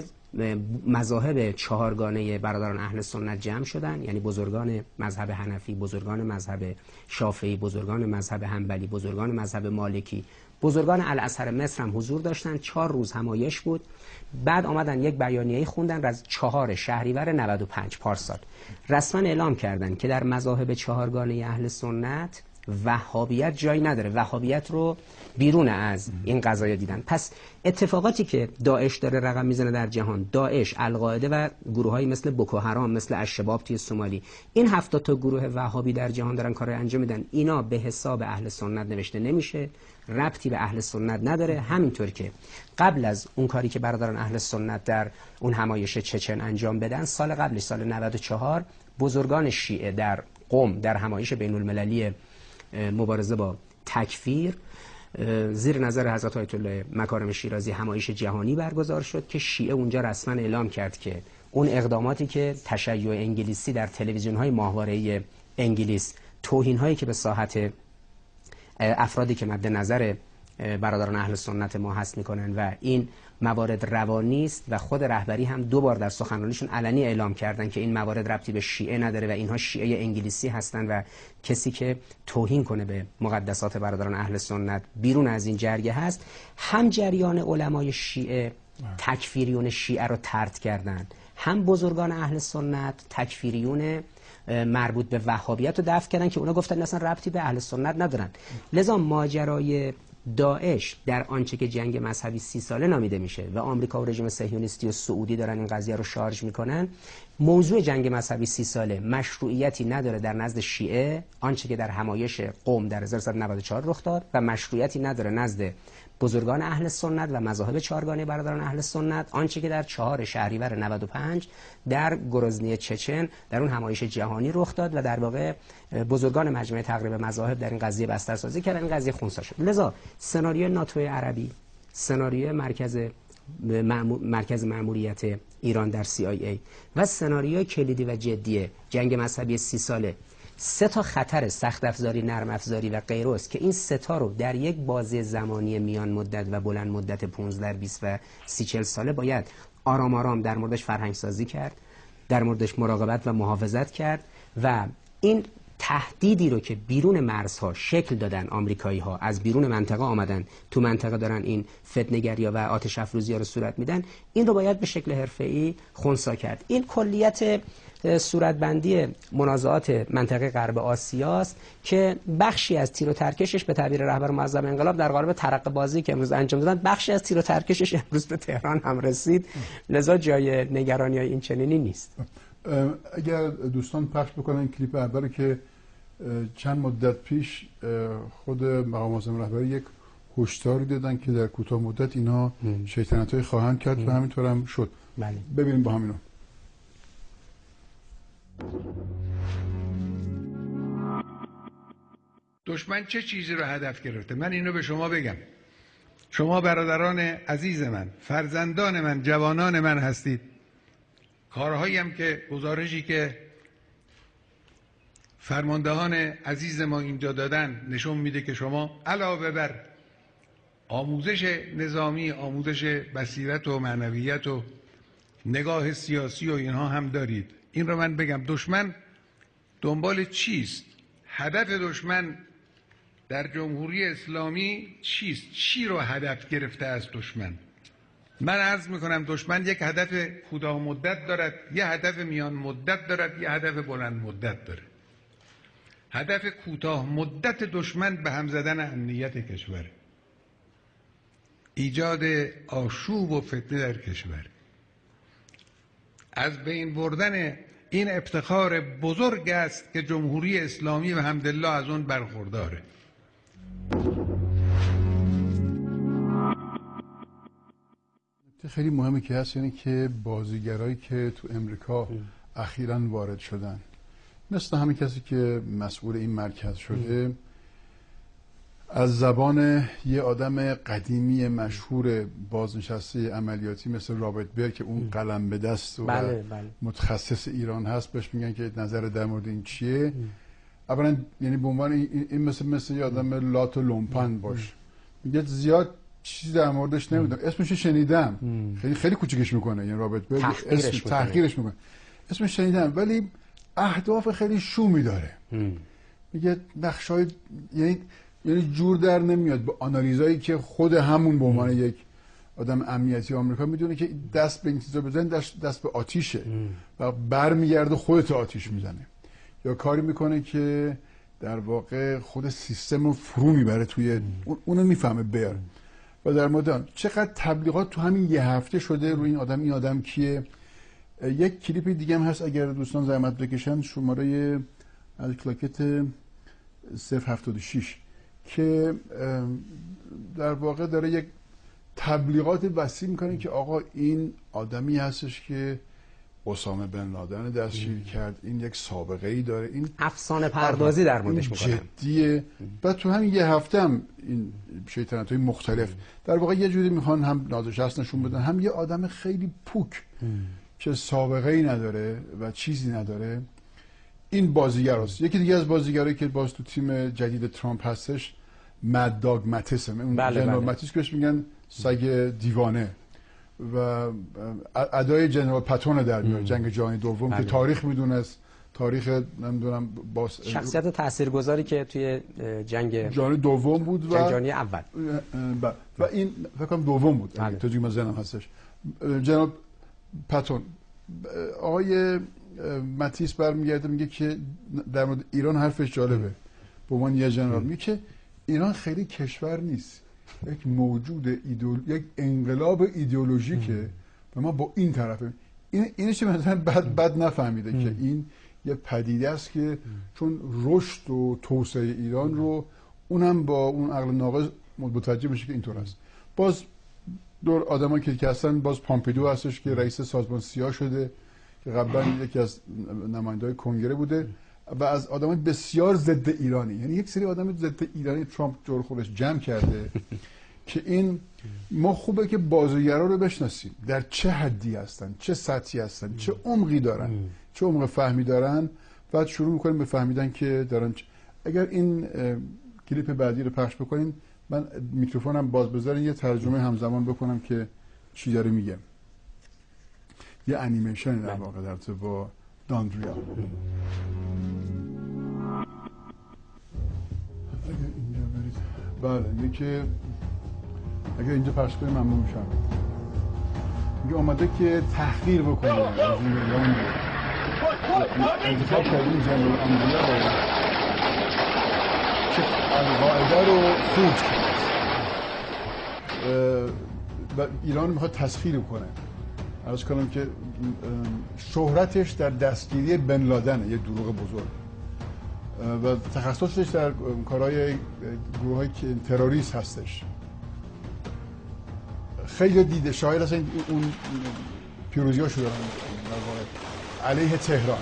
مذاهب چهارگانه برادران اهل سنت جمع شدن، یعنی بزرگان مذهب حنفی، بزرگان مذهب شافعی، بزرگان مذهب حنبلی، بزرگان مذهب مالکی، بزرگان الازهر مصر هم حضور داشتن. چهار روز همایش بود. بعد آمدن یک بیانیه‌ای خوندن از چهار شهریور نود و پنج پارسال، رسما اعلام کردن که در مذاهب چهارگانه اهل سنت وهابیت جایی نداره، وهابیت رو بیرون از این قضایا دیدن. پس اتفاقاتی که داعش داره رقم میزنه در جهان، داعش، القاعده و گروهایی مثل بوکو حرام، مثل الشباب توی سومالی، این هفتاد تا گروه وهابی در جهان دارن کارای انجام میدن. اینا به حساب اهل سنت نوشته نمیشه، ربطی به اهل سنت نداره. همینطور که قبل از اون کاری که برادران اهل سنت در اون همایش چچن انجام بدن، سال قبلش سال نود و چهار بزرگان شیعه در قم در همایش بین المللی مبارزه با تکفیر زیر نظر حضرت آیت الله مکارم شیرازی همایش جهانی برگزار شد که شیعه اونجا رسما اعلام کرد که اون اقداماتی که تشیع انگلیسی در تلویزیون‌های ماهواره‌ای انگلیس، توهین‌هایی که به ساحت افرادی که مد نظر برادران اهل سنت ما هست میکنن و این موارد روانی است و خود رهبری هم دو بار در سخنرانیشون علنی اعلام کردن که این موارد ربطی به شیعه نداره و اینها شیعه انگلیسی هستن و کسی که توهین کنه به مقدسات برادران اهل سنت بیرون از این جریه هست. هم جریان علمای شیعه تکفیریون شیعه رو طرد کردن، هم بزرگان اهل سنت تکفیریون مربوط به وهابیت رو دفع کردن که اونا گفتن اصلا ربطی به اهل سنت ندارن. لذا ماجرای داعش در آنچه که جنگ مذهبی سی ساله نامیده میشه و آمریکا و رژیم صهیونیستی و سعودی دارن این قضیه رو شارژ میکنن، موضوع جنگ مذهبی سی ساله مشروعیتی نداره در نزد شیعه، آنچه که در همایش قم در هزار و سیصد و نود و چهار رخ داد، و مشروعیتی نداره نزد بزرگان اهل سنت و مذاهب چهارگانه برادران اهل سنت، آنچه که در چهار شهریور نود و پنج در گروزنی چچن در اون همایش جهانی رخ داد و در واقع بزرگان مجمع تقریب مذاهب در این قضیه بسترسازی کردن، این قضیه خنثی شد. لذا سناریوی ناتو عربی، سناریوی مرکز مرکز مأموریت ایران در سی آی ای و سناریوی کلیدی و جدی جنگ مذهبی سی ساله، سه تا خطر سخت افزاری، نرم افزاری و غیره است که این سه تا رو در یک بازه زمانی میان مدت و بلند مدت پانزده بیست و سی چهل ساله باید آرام آرام در موردش فرهنگ سازی کرد، در موردش مراقبت و محافظت کرد و این تهدیدی رو که بیرون مرزها شکل دادن آمریکایی ها، از بیرون منطقه آمدن تو منطقه دارن این فتنه‌گری و آتش افروزی ها رو صورت میدن، این رو باید به شکل حرفه‌ای خنثی کرد. این کلیت صورتبندی منازعات منطقه غرب آسیاست که بخشی از تیر و ترکشش به تعبیر رهبر معظم انقلاب در قالب ترقه بازی که امروز انجام دادن، بخشی از تیر و ترکشش امروز به تهران هم رسید. لذا جای نگرانی های این چنینی نیست.
اگر دوستان پخش بکنن کلیپ اول که چند مدت پیش خود مقام معظم رهبری یک هشداری دادن که در کوتاه مدت اینا شیطنت‌های خواهند کرد و همینطور هم شد.
بله.
ببینیم با همینو.
دشمن چه چیزی رو هدف گرفته؟ من اینو به شما بگم. شما برادران عزیز من، فرزندان من، جوانان من هستید. کارهایی هم که گزارشی که فرماندهان عزیز ما اینجا دادن نشون میده که شما علاوه بر آموزش نظامی، آموزش بصیرت و معنویت و نگاه سیاسی و اینها هم دارید. این رو من بگم. دشمن دنبال چیست؟ هدف دشمن در جمهوری اسلامی چیست؟ چی رو هدف گرفته از دشمن؟ من عرض میکنم دشمن یک هدف کوتاه مدت دارد، یه هدف میان مدت دارد، یه هدف بلند مدت داره. هدف کوتاه مدت دشمن به هم زدن امنیت کشور، ایجاد آشوب و فتنه در کشور، از بین بردن این افتخار بزرگ است که جمهوری اسلامی و حمدالله از اون برخورداره.
خیلی مهمه که هست یعنی که بازیگرایی که تو امریکا اخیراً وارد شدن، مثل همین کسی که مسئول این مرکز شده، از زبان یه آدم قدیمی مشهور بازنشسته عملیاتی مثل رابرت بیر که اون قلم به دست و
بله، بله.
متخصص ایران هست، بهش میگن که نظر در مورد این چیه. اولا یعنی به عنوان این, این مثل مثل یه آدم لات و لومپن باش، میگه زیاد چیزی در موردش نمیدونم، اسمش شنیدم، خیلی خیلی کوچیکش میکنه، یعنی رابرت بیر
تحقیرش
اسم
میکنه.
تحقیرش میکنه، اسمش شنیدم، ولی اهداف خیلی شومی داره. میگه نقشای یعنی یعنی جور در نمیاد با آنالیزایی که خود همون به عنوان یک آدم امنیتی آمریکا میدونه که دست به این چیزا بزنه دست, دست به آتیشه و برمیگرده خودت آتیش میزنه، یا کاری میکنه که در واقع خود سیستم رو فرو میبره توی اونو میفهمه بیر. و در مورد چقدر تبلیغات تو همین یه هفته شده روی این آدم، این آدم کیه. یک کلیپ دیگه هم هست اگر دوستان زحمت بکشن، شماره از کلاکت صفر هفتاد و شش که در واقع داره یک تبلیغات وسیع میکنه که آقا این آدمی هستش که اسامه بن لادن دستگیر کرد، این یک سابقه ای داره، این
افسانه پردازی در موردش میکنه،
جدیه. بعد تو همین یه هفته هم این شیطنت های مختلف در واقع یه جوری میخوان هم نازنشست نشون بدن، هم یه آدم خیلی پوک که سابقه ای نداره و چیزی نداره. این بازیگر هست. یکی دیگه از بازیگرایی که باز تو تیم جدید ترامپ هستش مد داگ ماتیس، اون
بله
جنرال
بله.
ماتیس که بهش میگن سگ دیوانه و ادای جنرال پاتون در میاره جنگ جهانی دوم
بله.
که تاریخ میدونست، تاریخ نمیدونم باز
شخصیت تاثیرگذاری که توی جنگ
جهانی دوم بود و
جنگ جهانی اول
و, و این فکر کنم دوم بود
بله.
تا من ذهنم هستش. جنرال پاتون آقای ماتیس برمیگرده میگه که در مورد ایران حرفش جالبه، به عنوان یه جنرال میگه که ایران خیلی کشور نیست، یک موجود ایدئول، یک انقلاب ایدئولوژیکه و ما با این طرفه. این اینش مثلا بد بد نفهمیده ام. که این یه پدیده است که چون رشد و توسعه ایران رو اونم با اون عقل ناقص متوجه بشه که اینطور است. باز دور آدمایی که هستن، باز پامپیدو هستش که رئیس سازمان سیا شده که قبلا یکی از نماینده‌های کنگره بوده و از آدمای بسیار ضد ایرانی، یعنی یک سری آدم ضد ایرانی ترامپ جور خودش جمع کرده که این ما خوبه که بازیگرا رو بشناسیم، در چه حدی هستن، چه سطحی هستن، چه عمقی دارن، چه عمق فهمی دارن. بعد شروع می‌کنیم به فهمیدن که دارن چ... اگر این کلیپ بعدی رو پخش بکنین، من میکروفونم باز بذارین یه ترجمه همزمان بکنم که چی داره میگه. یه انیمیشن در واقع در تو با داندریا. اگر اینجا برید، بله میگه که اگر اینجا پخش کنیم ممنون میشم. میگه آمده که تحقیر بکنه از این ایران انتخاب کردیم جنرال آندریا رو که القاعده رو خروج کرد و ایران میخواد تسخیر کنه. عرض کنم که شهرتش در دستگیری بن لادن یه دروغ بزرگ و تخصصش در کارهای گروه های تروریست هستش. خیلی دیده شاید اصلا اون پیروزی ها شده علیه تهران.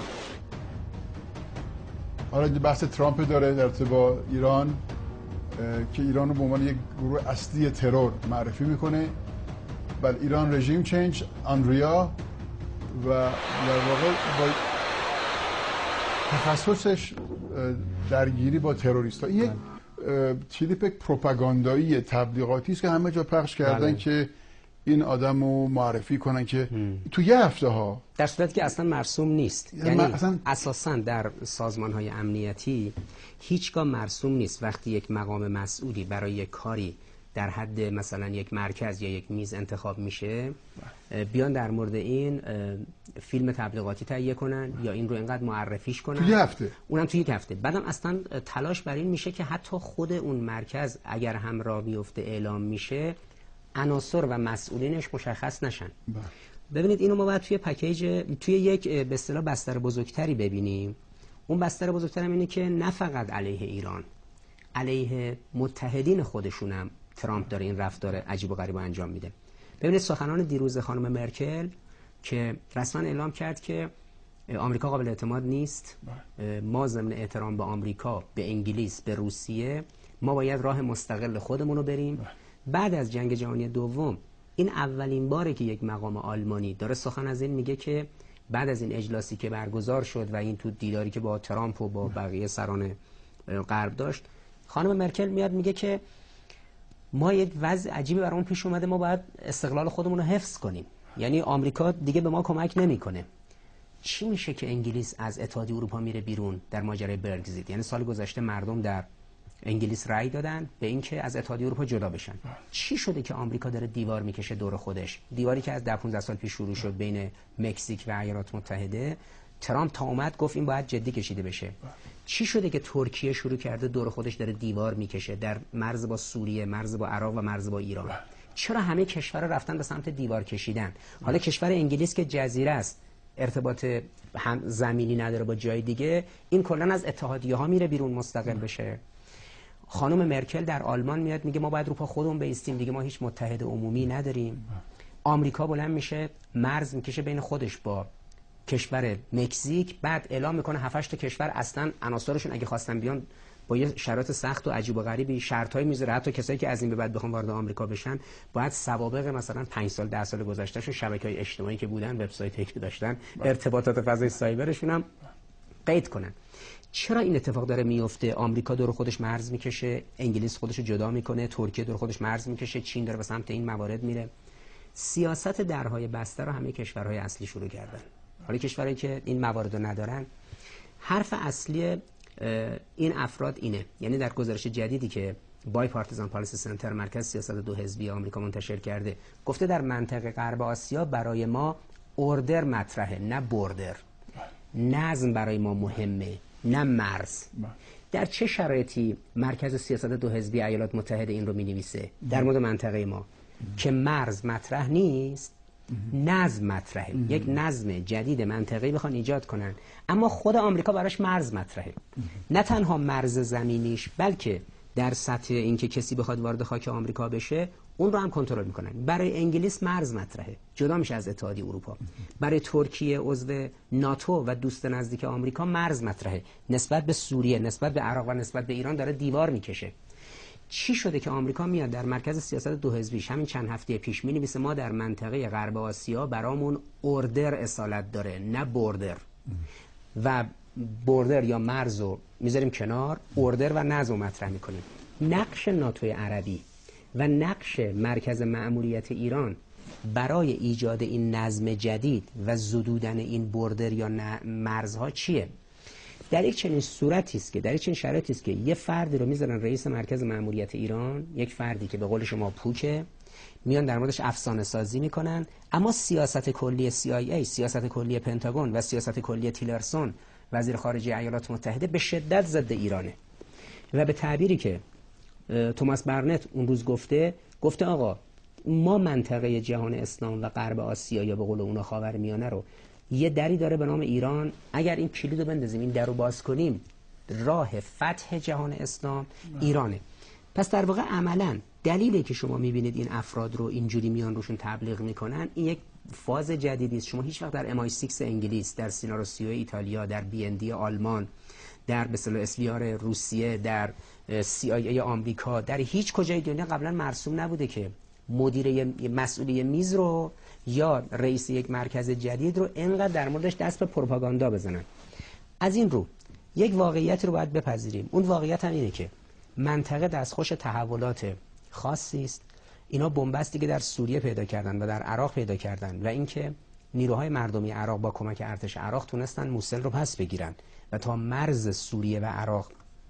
حالا بحث ترامپ داره در ارتباط با ایران که ایران رو به عنوان یک گروه اصلی ترور معرفی میکنه. بله ایران رژیم چنج آندریا و در واقع با تخصصش درگیری با تروریست ها. این یک کلیپ پروپاگاندایی تبلیغاتی است که همه جا پخش کردن بله. که این آدم رو معرفی کنن که هم. تو یه هفته ها،
در صورتی که اصلا مرسوم نیست. یعنی اصلا... اساساً در سازمان های امنیتی هیچگاه مرسوم نیست وقتی یک مقام مسئولی برای یک کاری در حد مثلا یک مرکز یا یک میز انتخاب میشه بیان در مورد این فیلم تبلیغاتی تهیه کنن یا این رو اینقدر معرفیش کنن
توی هفته،
اونم توی یک هفته. بعدم اصلا تلاش بر این میشه که حتی خود اون مرکز اگر هم راه بیفته اعلام میشه عناصر و مسئولینش مشخص نشن. ببینید اینو ما باید توی پکیج، توی یک به اصطلاح بستر بزرگتری ببینیم. اون بستر بزرگتر هم اینه که نه فقط علیه ایران، علیه متحدین خودشونم ترامپ داره این رفتار عجیب و غریب انجام میده. ببینید سخنان دیروز خانم مرکل که رسما اعلام کرد که آمریکا قابل اعتماد نیست، ما ضمن احترام به آمریکا، به انگلیس، به روسیه، ما باید راه مستقل خودمون رو بریم. بعد از جنگ جهانی دوم این اولین باره که یک مقام آلمانی داره سخن از این میگه که بعد از این اجلاسی که برگزار شد و این تو دیداری که با ترامپ و با بقیه سران غرب داشت، خانم مرکل میاد میگه که ما یک وضع عجیبی برامون پیش اومده، ما باید استقلال خودمون رو حفظ کنیم، یعنی آمریکا دیگه به ما کمک نمیکنه. چی میشه که انگلیس از اتحادیه اروپا میره بیرون در ماجرای برگزیت؟ یعنی سال گذشته مردم در انگلیس رأی دادن به اینکه از اتحادیه اروپا جدا بشن. چی شده که آمریکا داره دیوار میکشه دور خودش؟ دیواری که از ده پانزده سال پیش شروع شد بین مکزیک و ایالات متحده، ترامپ تا اومد گفت این باید جدی کشیده بشه. چی شده که ترکیه شروع کرده دور خودش داره دیوار میکشه در مرز با سوریه، مرز با عراق و مرز با ایران؟ چرا همه کشورها رفتن به سمت دیوار کشیدن؟ حالا کشور انگلیس که جزیره است، ارتباط هم زمینی نداره با جای دیگه، این کلا از اتحادیه ها میره بیرون مستقل بشه. خانم مرکل در آلمان میاد میگه ما باید رو پا خودمون بایستیم، دیگه ما هیچ متحد عمومی نداریم. آمریکا بلند میشه مرز میکشه بین خودش با کشور مکزیک، بعد اعلام میکنه هفت هشت تا کشور اصلا عناصرشون اگه خواستن بیان با یه شرایط سخت و عجیب و غریبی شرطایی میذاره، حتی کسایی که از این به بعد بخوام وارد آمریکا بشن باید سوابق مثلا پنج سال ده سال گذشتهشون، شبکه‌های اجتماعی که بودن، وبسایتی که داشتن، ارتباطات فضای سایبرشون هم قید کنن. چرا این اتفاق داره میفته؟ آمریکا دور خودش مرز میکشه، انگلیس خودش رو جدا میکنه، ترکیه دور خودش مرز میکشه، چین داره به سمت این موارد میره. سیاست درهای بسته رو همه کشورهای اصلی شروع کردن. حالا کشورهایی که این موارد رو ندارن، حرف اصلی این افراد اینه، یعنی در گزارش جدیدی که بای پارتیزان پالیسی سنتر، مرکز سیاست دو حزبی آمریکا منتشر کرده، گفته در منطقه غرب آسیا برای ما اوردر مطرحه، نه بوردر. نظم برای ما مهمه، نه مرز. در چه شرایطی مرکز سیاست دو حزبی ایالات متحده این رو می‌نویسه در مورد منطقه ما؟ که مرز مطرح نیست، نظم مطرحه. یک نظم جدید منطقه‌ای بخوان ایجاد کنن، اما خود آمریکا براش مرز مطرحه. نه تنها مرز زمینیش، بلکه در سطح اینکه کسی بخواد وارد خاک آمریکا بشه اون رو هم کنترل میکنن. برای انگلیس مرز مطرحه، جدا میشه از اتحادیه اروپا. برای ترکیه عضو ناتو و دوست نزدیک آمریکا مرز مطرحه. نسبت به سوریه، نسبت به عراق و نسبت به ایران داره دیوار میکشه. چی شده که آمریکا میاد در مرکز سیاست دو حزبیش همین چند هفته پیش می‌نویسه ما در منطقه غرب آسیا برامون اوردر اصالت داره، نه بوردر. و بوردر یا مرز رو میذاریم کنار، اوردر و نظم مطرح میکنیم. نقش ناتوی عربی و نقش مرکز مأموریت ایران برای ایجاد این نظم جدید و زدودن این بوردر یا مرزها چیه؟ در یک چنین صورتی است که در یک چنین شرایطی است که یه فردی رو میذارن رئیس مرکز مأموریت ایران، یک فردی که به قول شما پوکه، میان در موردش افسانه سازی میکنن، اما سیاست کلی سی آی ای، سیاست کلی پنتاگون و سیاست کلی تیلرسون وزیر خارجه ایالات متحده به شدت ضد ایرانه. و به تعبیری که توماس برنت اون روز گفته، گفته آقا ما منطقه جهان اسلام و غرب آسیا یا به قول اونا خاورمیانه رو یه دری داره به نام ایران، اگر این کلید رو بندازیم، این در رو باز کنیم، راه فتح جهان اسلام ایرانه. پس در واقع عملاً دلیلی که شما میبینید این افراد رو اینجوری میان روشون تبلیغ میکنن، این یک فاز جدیدی است. شما هیچ وقت در ام آی شش انگلیس، در سیناروسیو ایتالیا، در بی ان دی آلمان، در به اصطلاح اس وی آر روسیه، در سی آی ای آمریکا، در هیچ کجای دنیا قبلا مرسوم نبوده که مدیر مسئولی میز رو یا رئیس یک مرکز جدید رو اینقدر در موردش دست به پروپاگاندا بزنن. از این رو یک واقعیت رو باید بپذیریم. اون واقعیت هم اینه که منطقه دستخوش تحولات خاصی است. اینا بنبستی که در سوریه پیدا کردن و در عراق پیدا کردن و اینکه نیروهای مردمی عراق با کمک ارتش عراق تونستن موصل رو پس بگیرن و تا مرز سوریه و عراق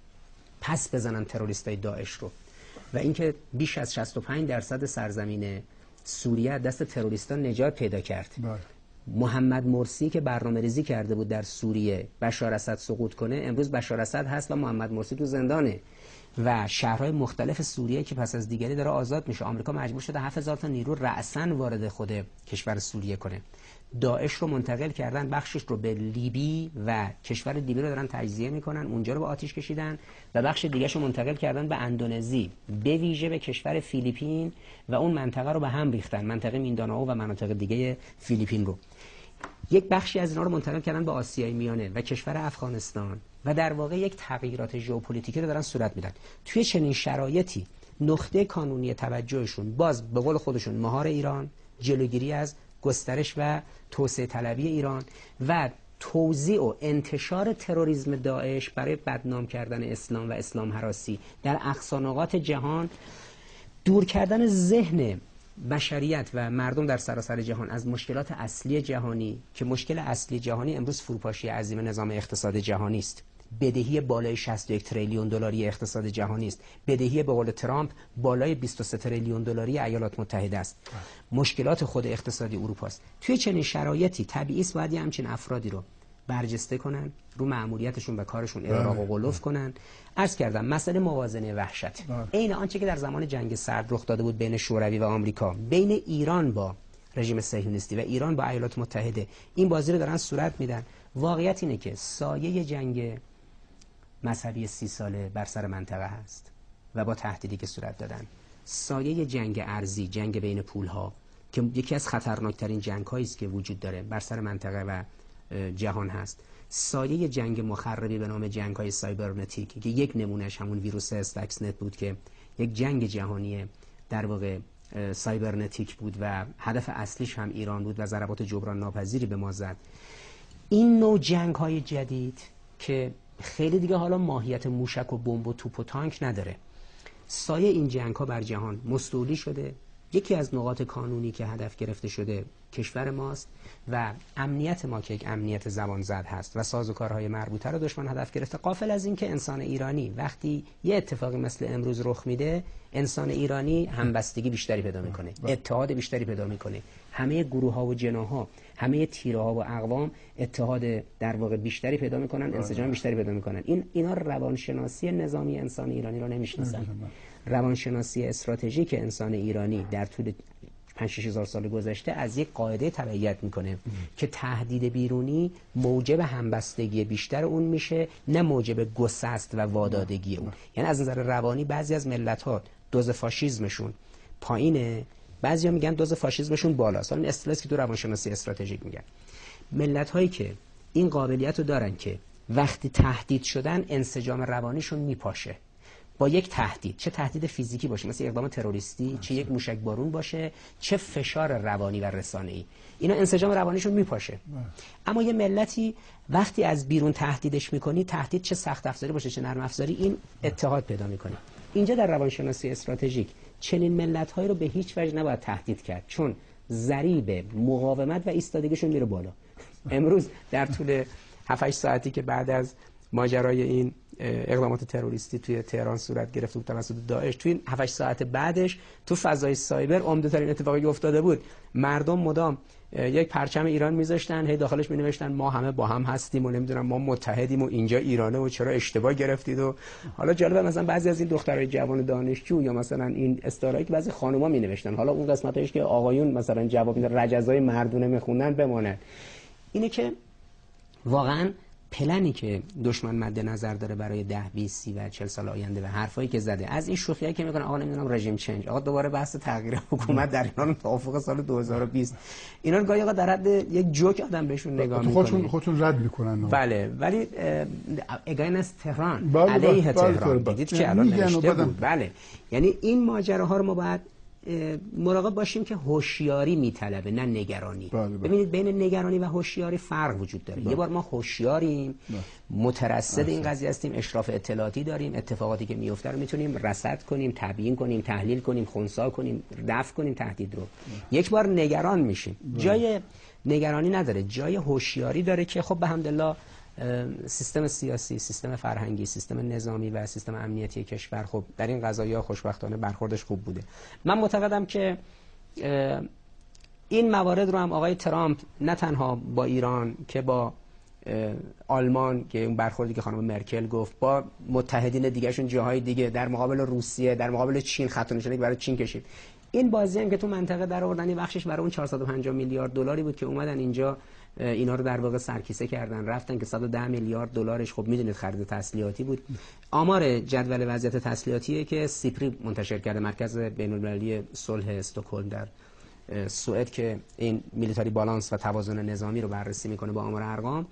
پس بزنن تروریستای داعش رو، و اینکه بیش از شصت و پنج درصد سرزمین سوریه دست تروریستان نجات پیدا کرد. بله. محمد مرسی که برنامه‌ریزی کرده بود در سوریه بشار اسد سقوط کنه، امروز بشار اسد هست و محمد مرسی تو زندانه. و شهرهای مختلف سوریه که پس از دیگری داره آزاد میشه. آمریکا مجبور شده هفت هزار تا نیرو رأساً وارد خود کشور سوریه کنه. داعش رو منتقل کردن، بخشش رو به لیبی و کشور لیبی رو دارن تجزیه میکنن، اونجا رو به آتش کشیدن و بخش دیگه‌ش رو منتقل کردن به اندونزی، به ویژه به کشور فیلیپین و اون منطقه رو به هم ریختن، منطقه میندانائو و مناطق دیگه فیلیپین رو. یک بخشی از اینا رو منتقل کردن به آسیای میانه و کشور افغانستان و در واقع یک تغییرات ژئوپلیتیکی رو دارن صورت میدن. توی چنین شرایطی نقطه کانونی توجهشون باز به قول خودشون مهار ایران، جلوگیری از گسترش و توسعه طلبی ایران و توزیع و انتشار تروریسم داعش برای بدنام کردن اسلام و اسلام هراسی در اقصا نقاط جهان، دور کردن ذهن بشریت و مردم در سراسر جهان از مشکلات اصلی جهانی که مشکل اصلی جهانی امروز فروپاشی عظیم نظام اقتصاد جهانی است. بدهی بالای شصت و یک تریلیون دلاری اقتصاد جهانی است. بدهی به قول ترامپ بالای بیست و سه تریلیون دلاری ایالات متحده است. مشکلات خود اقتصادی اروپا است. توی چنین شرایطی طبیعی است باید همچین افرادی رو برجسته کنن، رو مأموریتشون و کارشون اغراق و غلوف کنن. عرض کردم مسئله موازنه وحشت عین آنچه که در زمان جنگ سرد رخ داده بود بین شوروی و آمریکا، بین ایران با رژیم صهیونیستی و ایران با ایالات متحده، این بازی رو دارن صورت میدن. واقعیت اینه که سایه جنگ مذهبی سی ساله بر سر منطقه هست و با تهدیدی که صورت دادن، سایه جنگ ارزی، جنگ بین پولها که یکی از خطرناکترین جنگ‌هایی است که وجود داره بر سر منطقه و جهان هست، سایه جنگ مخربی به نام جنگ‌های سایبرنتیک که یک نمونهش همون ویروس استاکس نت بود که یک جنگ جهانی در واقع سایبرنتیک بود و هدف اصلیش هم ایران بود و ضربات جبران ناپذیری به ما زد. این نوع جنگ‌های جدید که خیلی دیگه حالا ماهیت موشک و بمب و توپ و تانک نداره، سایه این جنگ‌ها بر جهان مستولی شده. یکی از نقاط کانونی که هدف گرفته شده کشور ماست و امنیت ما که یک امنیت زبان زد هست و سازوکارهای مربوطه رو دشمن هدف گرفته. غافل از این که انسان ایرانی وقتی یه اتفاقی مثل امروز رخ میده، انسان ایرانی همبستگی بیشتری پیدا میکنه، اتحاد بیشتری پیدا میکنه، همه گروه‌ها و جناح‌ها، همه تیره‌ها و اقوام اتحاد در واقع بیشتری پیدا میکنن، انسجام بیشتری پیدا میکنن. این اینا روانشناسی نظامی انسان ایرانی رو نمیشناسن. روانشناسی استراتژیک انسان ایرانی در طول پنج شش هزار سال گذشته از یک قاعده تبعیت میکنه که تهدید بیرونی موجب همبستگی بیشتر اون میشه، نه موجب گسست و وادادگی اون. یعنی از نظر روانی بعضی از ملت‌ها دوز فاشیسمشون پایینه، بعضیا میگن دوز فاشیسمشون بالاست. حالا این اصطلاحی که تو روانشناسی استراتژیک میگن. ملت‌هایی که این قابلیت رو دارن که وقتی تهدید شدن انسجام روانیشون میپاشه با یک تهدید، چه تهدید فیزیکی باشه مثل اقدام تروریستی، چه یک موشک بارون باشه، چه فشار روانی و رسانه‌ای، اینا انسجام روانیشون میپاشه. اما یه ملتی وقتی از بیرون تهدیدش میکنی، تهدید چه سخت افزاری باشه چه نرم افزاری، این اتحاد پیدا میکنه. اینجا در روانشناسی استراتژیک چنین ملت‌هایی رو به هیچ وجه نباید تهدید کرد، چون ضریب مقاومت و ایستادگیشون میره بالا. امروز در طول هفت هشت ساعتی که بعد از ماجرای این اقدامات تروریستی توی تهران صورت گرفته بود توسط داعش، توی این هفت هشت ساعت بعدش تو فضای سایبر عمده‌ترین اتفاقی که افتاده بود، مردم مدام یک پرچم ایران میذاشتن، هی داخلش مینوشتن ما همه با هم هستیم و نمیدونم ما متحدیم و اینجا ایرانه و چرا اشتباه گرفتید. و حالا جالبه مثلا بعضی از این دخترای جوان دانشجو یا مثلا این استارایی که بعضی خانوما مینوشتن، حالا اون قسمتش که آقایون مثلا جواب میدن رجزای مردونه میخوندن بمونه، اینه که واقعا پلنی که دشمن مد نظر داره برای ده بیست سی و چهل سال آینده و حرفایی که زده، از این شوخیایی که میکنه آقا نمیدونم رژیم چنج، آقا دوباره بحث تغییر حکومت در ایران توافق سال دو هزار و بیست، اینا رو گاهی آقا در حد یک جوک آدم بهشون نگاه میکنه،
خودشون خودشون رد میکنن.
بله، ولی اگینست تهران، علیه تهران، دیدید که الان نوشته بود. بله، یعنی این ماجراها رو ما باید مراقب باشیم که هوشیاری میطلبه نه نگرانی.
بله بله.
ببینید بین نگرانی و هوشیاری فرق وجود داره. بله. یه بار ما هوشیاریم، مترصد این قضیه هستیم، اشراف اطلاعاتی داریم، اتفاقاتی که میفته رو میتونیم رصد کنیم، تبیین کنیم، تحلیل کنیم، خنثی کنیم، دفع کنیم تهدید رو. بله. یک بار نگران میشیم. بله. جای نگرانی نداره، جای هوشیاری داره که خب بحمدالله سیستم سیاسی، سیستم فرهنگی، سیستم نظامی و سیستم امنیتی کشور خب در این قضایا خوشبختانه برخوردش خوب بوده. من معتقدم که این موارد رو هم آقای ترامپ نه تنها با ایران که با آلمان که اون برخوردی که خانم مرکل گفت، با متحدین دیگهشون جاهای دیگه، در مقابل روسیه، در مقابل چین خط و نشانی برای چین کشید. این بازی هم که تو منطقه در آوردن، این بخشش برای اون چهارصد و پنجاه میلیارد دلاری بود که اومدن اینجا اینا رو در واقع سرکیسه کردن، رفتن که صد و ده میلیارد دلارش خب میدونید خرید تسلیحاتی بود. آمار جدول وضعیت تسلیحاتیه که سیپری منتشر کرده، مرکز بین‌المللی صلح استکهلم در سوئد، که این میلیتاری بالانس و توازن نظامی رو بررسی میکنه با آمار ارقام.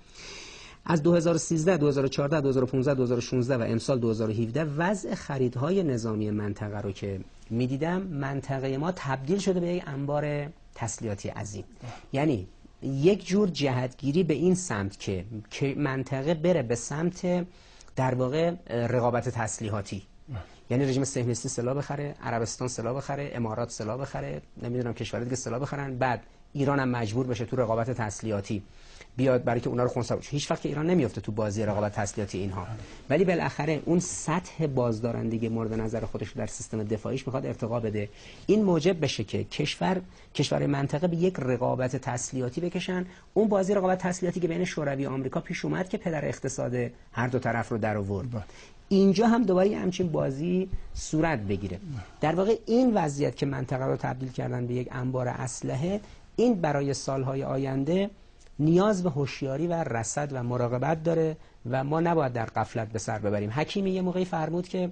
از دو هزار و سیزده، دو هزار و چهارده، دو هزار و پانزده، دو هزار و شانزده و امسال دو هزار و هفده وضع خریدهای نظامی منطقه رو که میدیدم، منطقه ما تبدیل شده به یک انبار تسلیحاتی عظیم. یعنی یک جور جهتگیری به این سمت که که منطقه بره به سمت در واقع رقابت تسلیحاتی، یعنی رژیم صهیونیستی سلاح بخره، عربستان سلاح بخره، امارات سلاح بخره، نمیدونم کشورهای دیگه سلاح بخرن، بعد ایران هم مجبور بشه تو رقابت تسلیحاتی بیاد برای که اونا رو خنثی بشه. هیچ وقت که ایران نمیفته تو بازی رقابت تسلیحاتی اینها، ولی بالاخره اون سطح بازدارندگی مورد نظر خودش رو در سیستم دفاعیش میخواد ارتقا بده. این موجب بشه که کشور کشور منطقه به یک رقابت تسلیحاتی بکشن. اون بازی رقابت تسلیحاتی که بین شوروی و آمریکا پیش اومد که پدر اقتصاد هر دو طرف رو در آورد، اینجا هم دوباره همچین بازی صورت بگیره. در واقع این وضعیت که منطقه رو تبدیل کردن به یک انبار اسلحه، این برای سالهای آینده نیاز به هوشیاری و رصد و مراقبت داره و ما نباید در غفلت به سر ببریم. حکیمی یه موقعی فرمود که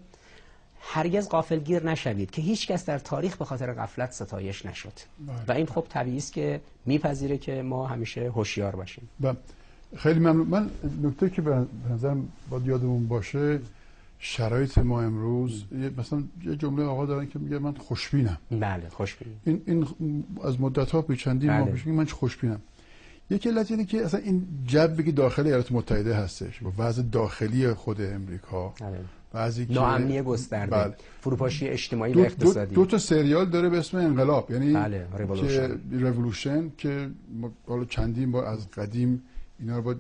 هرگز غافلگیر نشوید که هیچ کس در تاریخ به خاطر غفلت ستایش نشد و این خب طبیعی است که میپذیره که ما همیشه هوشیار باشیم.
خیلی ممنون. من نکته که به نظرم باید یادمون باشه، شرایط ما امروز، مثلا یه جمله آقا دارن که میگه من خوشبینم.
بله خوشبینم.
این این از مدت‌ها پیش چندین
بله.
ماه پیش من خوشبینم. یکی علت اینه که اصلا این جوی که داخل ایالات متحده هستش با وضع داخلی خود امریکا، بعضی که
ناامنی گسترده،
بله.
فروپاشی اجتماعی
دو
و اقتصادی.
دو, دو تا سریال داره به اسم انقلاب، یعنی
بله.
که رولوشن که حالا چندین بار از قدیم اینا رو با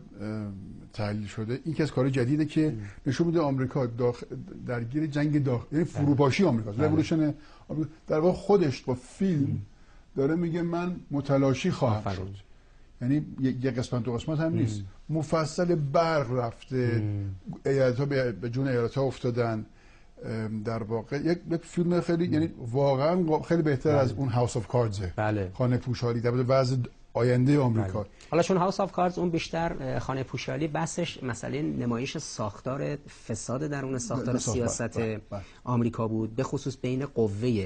تحلیل شده. این که از کار جدیده که نشون میده آمریکا داخل درگیر جنگ داخل، یعنی فروپاشی آمریکا، رولوشن در واقع خودش با فیلم داره میگه من متلاشی خواهم شد. یعنی یک قسمت دو قسمت هم نیست، مفصل برق رفته، ایالت‌ها به جون ایالت‌ها افتادن. در واقع یک یک فیلم خیلی، یعنی واقعا خیلی بهتر بله. از اون هاوس آف کاردزه.
بله.
خانه پوشالی در وضع آینده آمریکا.
بله. حالا چون هاوس آف کاردز اون بیشتر خانه پوشالی بحثش مسئله نمایش ساختار فساد درون ساختار سیاست بله. بله. آمریکا بود، به خصوص بین قوه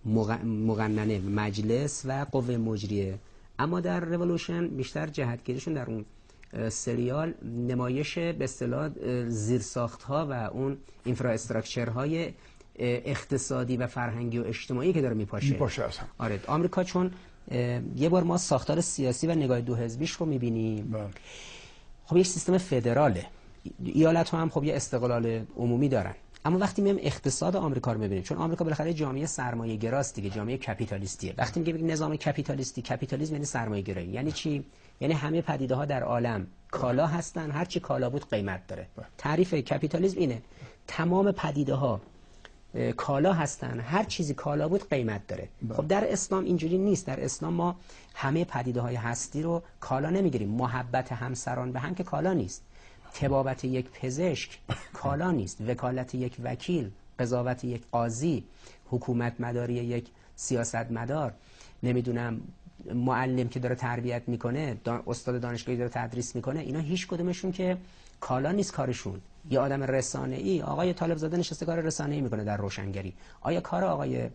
مقننه مجلس و قوه مجریه. اما در رولوشن بیشتر جهتگیریشون در اون سریال نمایش به اصطلاح زیرساخت‌ها و اون اینفرااستراکچرهای اقتصادی و فرهنگی و اجتماعی که داره میپاشه.
میپاشه اصلا.
آره آمریکا چون یه بار ما ساختار سیاسی و نگاه دو حزبیش رو میبینیم.
بله.
خب یه سیستم فدراله. ایالت‌ها هم خب یه استقلال عمومی دارن. اما وقتی میایم اقتصاد آمریکا رو می‌بینیم، چون آمریکا بالاخره جامعه سرمایه‌گراست دیگه، جامعه کپیتالیستیه. وقتی میگیم نظام کپیتالیستی، کپیتالیسم یعنی سرمایه‌گرایی. یعنی چی؟ یعنی همه پدیده‌ها در عالم کالا هستن، هر چی کالا بود قیمت داره. تعریف کپیتالیسم اینه. تمام پدیده‌ها کالا هستن، هر چیزی کالا بود قیمت داره. خب در اسلام اینجوری نیست. در اسلام ما همه پدیده‌های هستی رو کالا نمی‌گیریم. محبت همسران به هم که کالا نیست. طبابت یک پزشک کالا نیست، وکالت یک وکیل، قضاوت یک قاضی، حکومت مداری یک سیاستمدار، نمیدونم معلم که داره تربیت میکنه، استاد دانشگاهی داره تدریس میکنه، اینا هیچ کدومشون که کالا نیست کارشون. یه آدم رسانه‌ای، آقای طالبزاده نشسته کار رسانه‌ای میکنه در روشنگری، آیا کار آقای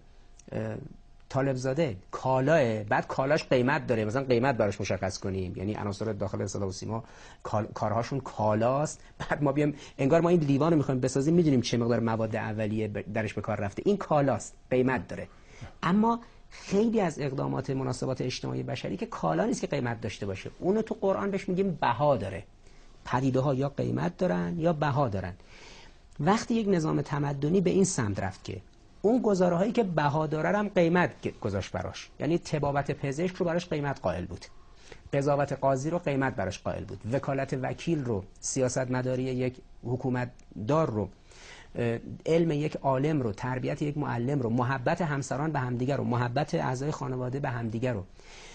طالبزاده کالاه؟ بعد کالاش قیمت داره، مثلا قیمت براش مشخص کنیم، یعنی عناصر داخل صدا و سیما کارهاشون کالاست. بعد ما بیام انگار ما این لیوان رو میخوایم بسازیم، میدونیم چه مقدار مواد اولیه درش به کار رفته، این کالاست، قیمت داره. اما خیلی از اقدامات مناسبات اجتماعی بشری که کالا نیست که قیمت داشته باشه، اونو تو قرآن بهش میگیم بها داره. پدیده ها یا قیمت دارن یا بها دارن. وقتی یک نظام تمدنی به این سمت رفت که اون گزاره هایی که بها داره هم قیمت گذاشت براش، یعنی طبابت پزشک رو براش قیمت قائل بود، قضاوت قاضی رو قیمت براش قائل بود، وکالت وکیل رو، سیاست مداری یک حکومت دار رو، علم یک عالم رو، تربیت یک معلم رو، محبت همسران به همدیگر رو، محبت اعضای خانواده به همدیگر رو،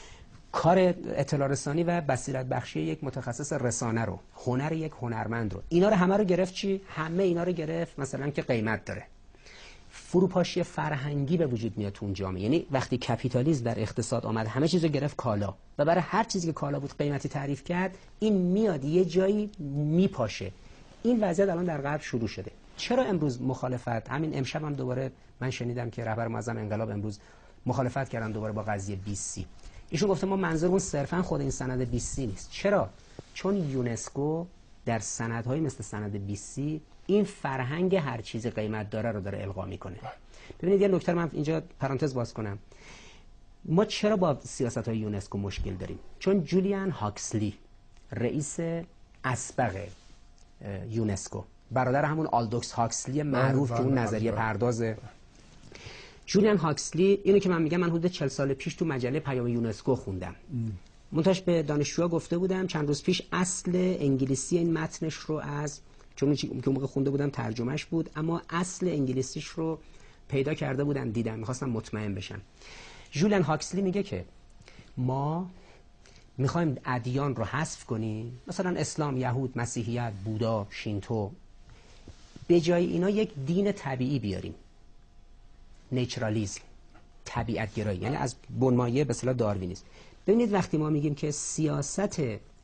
کار اطلاع رسانی و بصیرت بخشی یک متخصص رسانه رو، هنر یک هنرمند رو، اینا رو همه رو گرفت چی؟ همه اینا رو گرفت مثلا که قیمت داره. فروپاشی فرهنگی به وجود میاد تو اون جامعه. یعنی وقتی کپیتالیسم در اقتصاد آمد همه چیزو گرفت کالا و برای هر چیزی که کالا بود قیمتی تعریف کرد، این میاد یه جایی میپاشه. این وضعیت الان در غرب شروع شده. چرا امروز مخالفت؟ همین امشب هم دوباره من شنیدم که رهبر معظم انقلاب امروز مخالفت کردن دوباره با قضیه بیست سی. ایشون گفته ما منظورمون صرفا خود این سند بیست سی نیست. چرا؟ چون یونسکو در سندهای مثل سند بیست سی این فرهنگ هر چیزی قیمت داره رو داره القا میکنه. ببینید یه نکته من اینجا پرانتز باز کنم. ما چرا با سیاست‌های یونسکو مشکل داریم؟ چون جولیان هاکسلی رئیس اسبق یونسکو، برادر همون آلدوکس هاکسلی معروف که اون نظریه پردازه، جولیان هاکسلی، اینو که من میگم من حدود چهل سال پیش تو مجله پیام یونسکو خوندم. منتاش به دانشجوها گفته بودم چند روز پیش اصل انگلیسی این متنش رو از چون که موقع خونده بودم ترجمهش بود، اما اصل انگلیسیش رو پیدا کرده بودم دیدم، میخواستم مطمئن بشم. جولیان هاکسلی میگه که ما میخوایم ادیان رو حذف کنیم، مثلا اسلام، یهود، مسیحیت، بودا، شینتو، به جای اینا یک دین طبیعی بیاریم. نیچرالیسم، طبیعت گرایی، یعنی از بنمایه به اصطلاح داروینیسم. ببینید وقتی ما میگیم که سیاست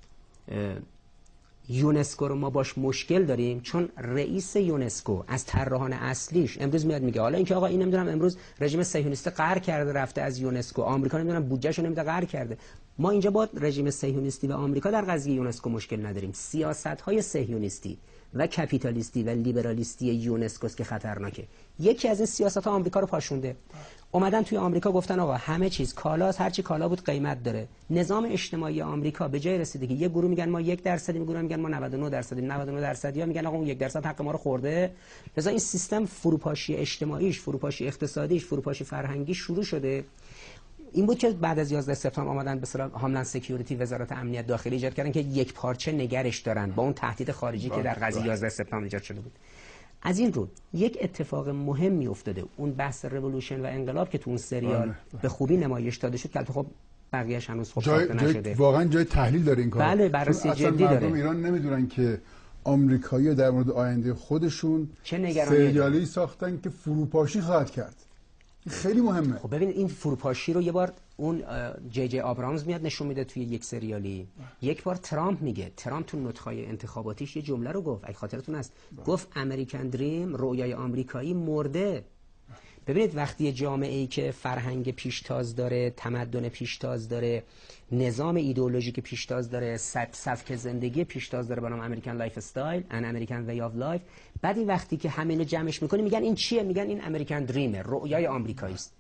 یونسکو رو ما باش مشکل داریم، چون رئیس یونسکو از طراحان اصلیش امروز میاد میگه حالا اینکه آقا این نمیدونم امروز رژیم صهیونیستی قهر کرده رفته از یونسکو، آمریکا نمیدونم بودجهشو نمیده قهر کرده. ما اینجا با رژیم صهیونیستی و آمریکا در قضیه یونسکو مشکل نداریم. سیاست‌های صهیونیستی و کپیتالیستی و لیبرالیستی یونسکو است که خطرناکه. یکی از این سیاست‌ها آمریکا رو پاشونده. اومدن توی آمریکا گفتن آقا همه چیز کالاست، هر چی کالا بود قیمت داره. نظام اجتماعی آمریکا به جای رسیده که یک گروه میگن ما یک درصدی، یک گروه میگن ما نود و نه درصدی، نود و نه درصدیا میگن آقا اون یک درصد حق ما رو خورده. لذا این سیستم فروپاشی اجتماعیش، فروپاشی اقتصادیش، فروپاشی فرهنگی شروع شده. این بود که بعد از یازده سپتامبر آمدن به اصطلاح هاملند سکیوریتی، وزارت امنیت داخلی ایجاد کردن که یک پارچه نگرش دارن با اون تهدید خارجی که در قضیه یازده سپتامبر ایجاد شده بود. از این رو یک اتفاق مهمی افتاده، اون بحث رولوشن و انقلاب که تو اون سریال به خوبی نمایش داده شد، که خب بقیه‌اش هنوز خب ساخته نشده.
واقعا جای تحلیل داره این کار.
بله، بررسی جدی داره.
مردم ایران نمیدونن که آمریکایی‌ها در مورد آینده خودشون سریالی ساختن که فروپاشی خواهد کرد. خیلی مهمه.
خب ببین این فروپاشی رو یه بار اون جی جی آبرامز میاد نشون میده توی یک سریالی، یک بار ترامپ میگه، ترامپ تو نطق‌های انتخاباتیش یه جمله رو گفت، اگه خاطرتون هست، گفت امریکن دریم، رویای آمریکایی مرده. ببینید وقتی جامعه‌ای که فرهنگ پیشتاز داره، تمدن پیشتاز داره، نظام ایدئولوژیک پیشتاز داره، سبک زندگی پیشتاز داره به نام امریکن لایف استایل، ان امریکن وی آف لایف، بعد این وقتی که همه اینو جمعش میکنی میگن این چیه؟ میگن این امریکن دریمه، رویای آمریکایی است.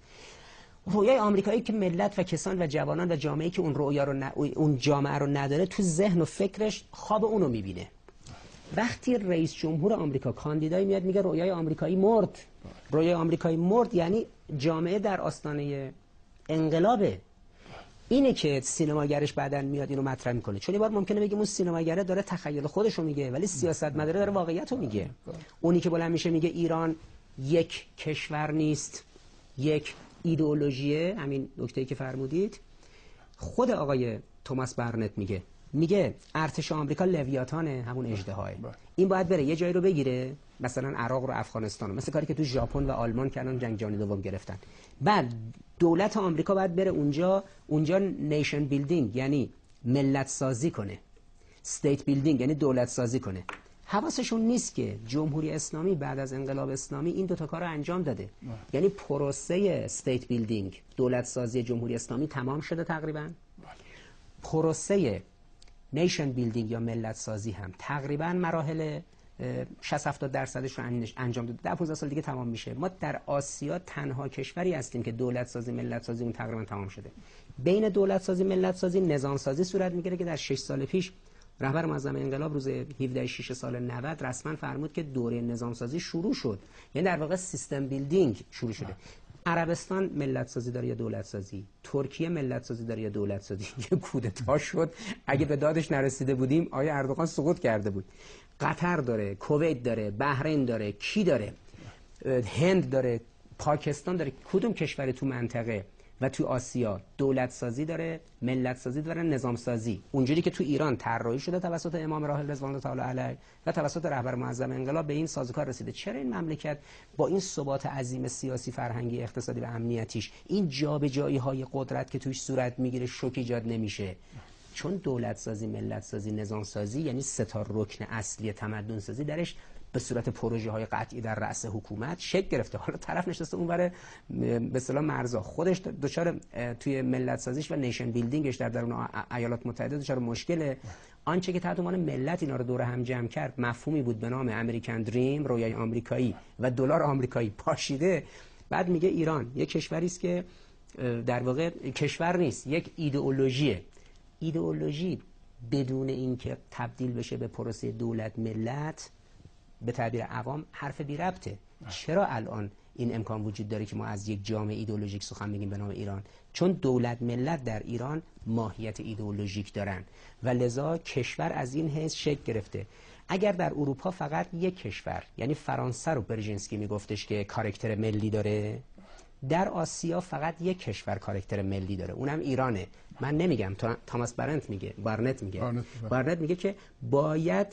رویای آمریکایی که ملت و کسان و جوانان و جامعه‌ای که اون رویا رو ن... اون جامعه رو نداره تو ذهن و فکرش خواب اونو میبینه. وقتی رئیس جمهور آمریکا کاندیدای میاد میگه رویای آمریکایی مرد، رویای آمریکایی مرد، یعنی جامعه در آستانه انقلابه. اینه که سینماگرش بعدن میاد اینو مطرح میکنه، چون یه بار ممکنه بگیم اون سینماگره داره تخیل خودشو میگه، ولی سیاستمدار داره واقعیتو میگه. اونی که بلند میشه میگه ایران یک کشور نیست، یک ایدئولوژیه، همین نکته‌ای که فرمودید. خود آقای توماس برنت میگه میگه ارتش آمریکا لویاتانه، همون اژدهاه. این باید بره یه جایی رو بگیره، مثلا عراق رو، افغانستان رو، مثل کاری که تو ژاپن و آلمان کردن، جنگ جهانی دوم گرفتن. بعد دولت آمریکا باید بره اونجا اونجا نیشن بیلدینگ یعنی ملت سازی کنه، استیت بیلدینگ یعنی دولت سازی کنه. حواسشون نیست که جمهوری اسلامی بعد از انقلاب اسلامی این دو تا کارو انجام داده. نه. یعنی پروسه استیت بیلدینگ، دولت سازی جمهوری اسلامی تمام شده تقریبا. پروسه نیشن بیلدینگ یا ملت سازی هم تقریبا مراحل شصت هفتاد درصدش رو انجام داده. ده پانزده سال دیگه تمام میشه. ما در آسیا تنها کشوری هستیم که دولت سازی ملت سازی اون تقریبا تمام شده. بین دولت سازی ملت سازی نظام سازی صورت میگیره که در شش سال پیش رهبر معظم انقلاب روز هفدهم شش سال نود رسما فرمود که دوره نظام سازی شروع شد. یعنی در واقع سیستم بیلدینگ شروع شده. عربستان ملت سازی داره یا دولت سازی؟ ترکیه ملت سازی داره یا دولت سازی؟ یه کودتا شد، اگه به دادش نرسیده بودیم آیا اردوغان سقوط کرده بود. قطر داره، کویت داره، بحرین داره، کی داره؟ هند داره، پاکستان داره. کدوم کشور تو منطقه و تو آسیا دولت سازی داره، ملت سازی داره، نظام سازی. اونجوری که تو ایران طراحی شده توسط امام راحل رضوان الله تعالی علیه و توسط رهبر معظم انقلاب به این سازوکار رسیده. چرا این مملکت با این ثبات عظیم سیاسی، فرهنگی، اقتصادی و امنیتیش این جابجایی‌های قدرت که توش صورت میگیره شوک ایجاد نمیشه؟ چون دولت سازی، ملت سازی، نظام سازی، یعنی سه تا رکن اصلی تمدن سازی درش به صورت پروژه های قطعی در رأس حکومت شکل گرفته. حالا طرف نشسته اونور به اصطلاح مرزا، خودش دچار توی ملت سازیش و نیشن بیلدینگش در درون ایالات متحده دچار مشکله. آنچه که تحت عنوان ملت اینا رو دور هم جمع کرد مفهومی بود به نام امریکن دریم، رویای آمریکایی و دلار آمریکایی پاشیده. بعد میگه ایران یک کشوری است که در واقع کشور نیست، یک ایدئولوژیه. ایدئولوژی بدون اینکه تبدیل بشه به پروسه دولت ملت، به تعبیر عوام حرف بی ربطه. چرا الان این امکان وجود داره که ما از یک جامعه ایدئولوژیک سخن بگیم به نام ایران؟ چون دولت ملت در ایران ماهیت ایدئولوژیک دارن و لذا کشور از این حیث شکل گرفته. اگر در اروپا فقط یک کشور، یعنی فرانسه رو برژینسکی میگفتش که کاراکتر ملی داره، در آسیا فقط یک کشور کاراکتر ملی داره، اونم ایرانه. من نمیگم، تاماس بارنت میگه، بارنت میگه بارنت, بارنت میگه که باید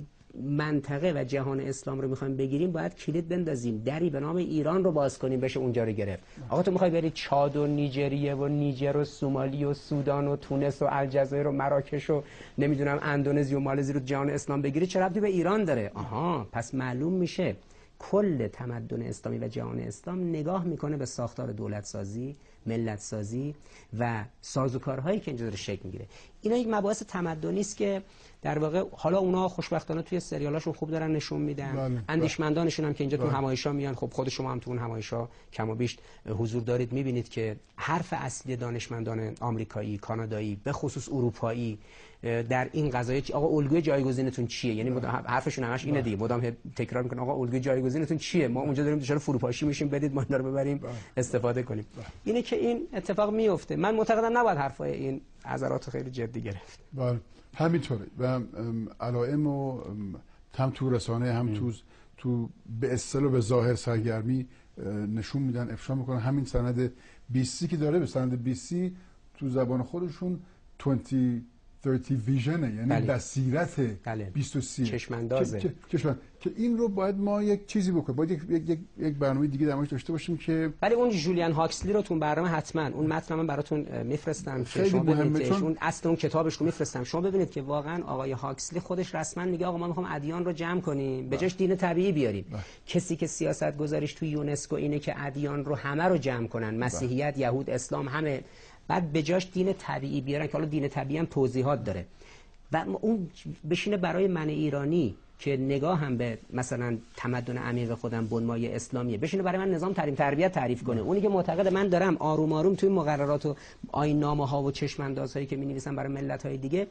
منطقه و جهان اسلام رو میخوایم بگیریم، باید کلید بندازیم، دری به نام ایران رو باز کنیم بشه اونجا رو گرفت. آقا تو میخوای بری چاد و نیجریه و نیجر و سومالی و سودان و تونس و الجزایر و مراکش و نمیدونم اندونزی و مالزی رو جهان اسلام بگیری، چه ربطی به ایران داره؟ آها، پس معلوم میشه کل تمدن اسلامی و جهان اسلام نگاه میکنه به ساختار دولت سازی، ملت سازی و سازوکارهایی که اینجا داره شکل میگیره. اینا یک مباحث تمدنی است که در واقع حالا اونا خوشبختانه توی سریالاشون خوب دارن نشون میدن. بله. اندیشمندانشون هم که اینجا بله. تو همایشا میان، خب خود شما هم تو اون همایشا کم و بیش حضور دارید، میبینید که حرف اصلی دانشمندان آمریکایی، کانادایی، به خصوص اروپایی در این قضایا آقا الگوی جایگزینتون چیه؟ یعنی مدام حرفشون همش اینه دیگه، مدام تکرار میکنن آقا الگوی جایگزینتون چیه؟ ما اونجا داریم دچار فروپاشی میشیم، بدید ما اینا رو ببریم استفاده کنیم. اینه که این اتفاق میفته. من معتقدم نباید حرفای این حضرات خیلی جدی گرفت.
بله همینطوره و علائم و هم تو رسانه هم تو تو به اصطلاح به ظاهر سرگرمی نشون میدن، افشا میکنن. همین سند بیست که داره، به سند بیست تو زبان خودشون بیست سی ویژنه، یعنی بله. بصیرت بله. بیست و سی
چشماندازه
که, که, که این رو باید ما یک چیزی بکنیم، باید یک, یک, یک برنامه دیگه درماش داشته باشیم که
ولی اون جولیان هاکسلی رو تو برنامه حتما اون متن من براتون میفرستم که شما ببینید، چون اون اصل اون کتابش رو میفرستم شما ببینید که واقعا آقای هاکسلی خودش رسما میگه آقا ما میخوام ادیان رو جمع کنیم به جاش دین طبیعی بیاریم. بله. کسی که سیاست گذاریش تو یونسکو اینه که ادیان رو همه رو جمع کنن، مسیحیت، بله. یهود، اسلام، همه، بعد به جاش دین طبیعی بیارن که حالا دین طبیعی هم توضیحات داره و اون بشینه برای من ایرانی که نگاه هم به مثلا تمدن عمیق خودم بنمای اسلامیه، بشینه برای من نظام تعلیم تربیت تعریف کنه. اونی که معتقد من دارم آروم آروم توی مقررات و آیین‌نامه ها و چشم‌اندازهایی که می‌نویسم برای ملت‌های دیگه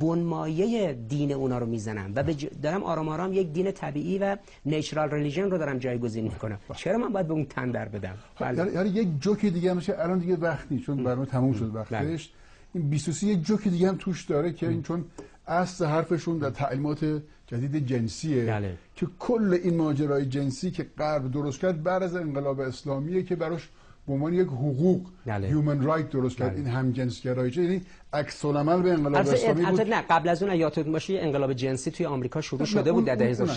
بنمایه دین اونا رو میزنم و بج... دارم آرام آرام یک دین طبیعی و نیچرال ریلیژن رو دارم جایگزین میکنم. چرا من باید به اون تن در بدم؟
بله. یعنی یک جوک دیگه هم میشه، الان دیگه وقت نیست چون برنامه تموم شد وقتش. این بیست و سه یک جوک دیگه هم توش داره که این چون اصل حرفشون در تعلیمات جدید جنسیه بله. که کل این ماجرای جنسی که غرب درست کرد بعد از انقلاب اسلامیه که براش به عنوان یک حقوق هیومن رایت درست کرد. این هم جنسگرایی، یعنی عکس العمل به انقلاب اسلامی بود.
نه قبل از اون یادتون باشه انقلاب جنسی توی آمریکا شروع شده بود در هزار و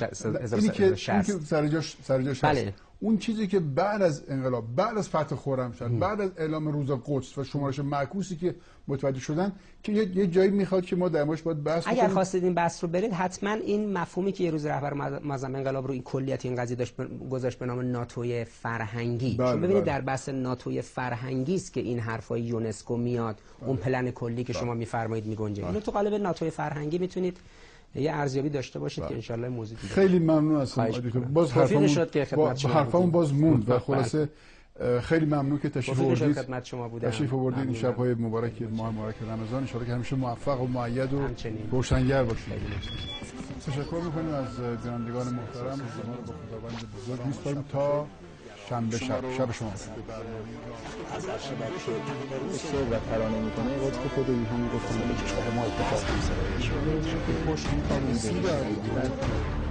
شصت.
سر جاش سر جاش بله. اون چیزی که بعد از انقلاب، بعد از فتح خرمشهر، بعد از اعلام روز قدس و شمارش معکوسی که متوجه شدن که یه, یه جایی میخواد که ما در موردش باید بحث کنیم.
اگر خواستید این بحث رو برید حتما این مفهومی که یه روز رهبر معظم انقلاب رو این کلیت این قضیه داشت گذاشت به نام ناتوی فرهنگی، بله چون ببینید بله. در بحث ناتوی فرهنگی است که این حرفای یونسکو میاد، بله. اون پلن کلی که بله. شما میفرمایید میگنجه. اینو تو قالب ناتوی فرهنگی میتونید یه ارزیابی داشته باشید بله. که ان شاء الله موضوع دیگه.
خیلی ممنون هستم. باز حرفمون شد که خدمت شما حرفمون باز موند و خلاصه خیلی ممنون که تشریف آوردید.
خدمت شما بودم.
تشریف آوردید این شب‌های مبارک ماه مبارک رمضان، ان شاء الله که همیشه موفق و مؤید و روشنگر باشید. تشکر می‌کنیم از بینندگان محترم. شما رو با خداوند بزرگ می‌سپاریم تا شنبه شب. شب شما
شعر و ترانه میکنه وقتی که خود ایشون گفتن که کشور ما اتفاق میفته. خوش می‌کنیم.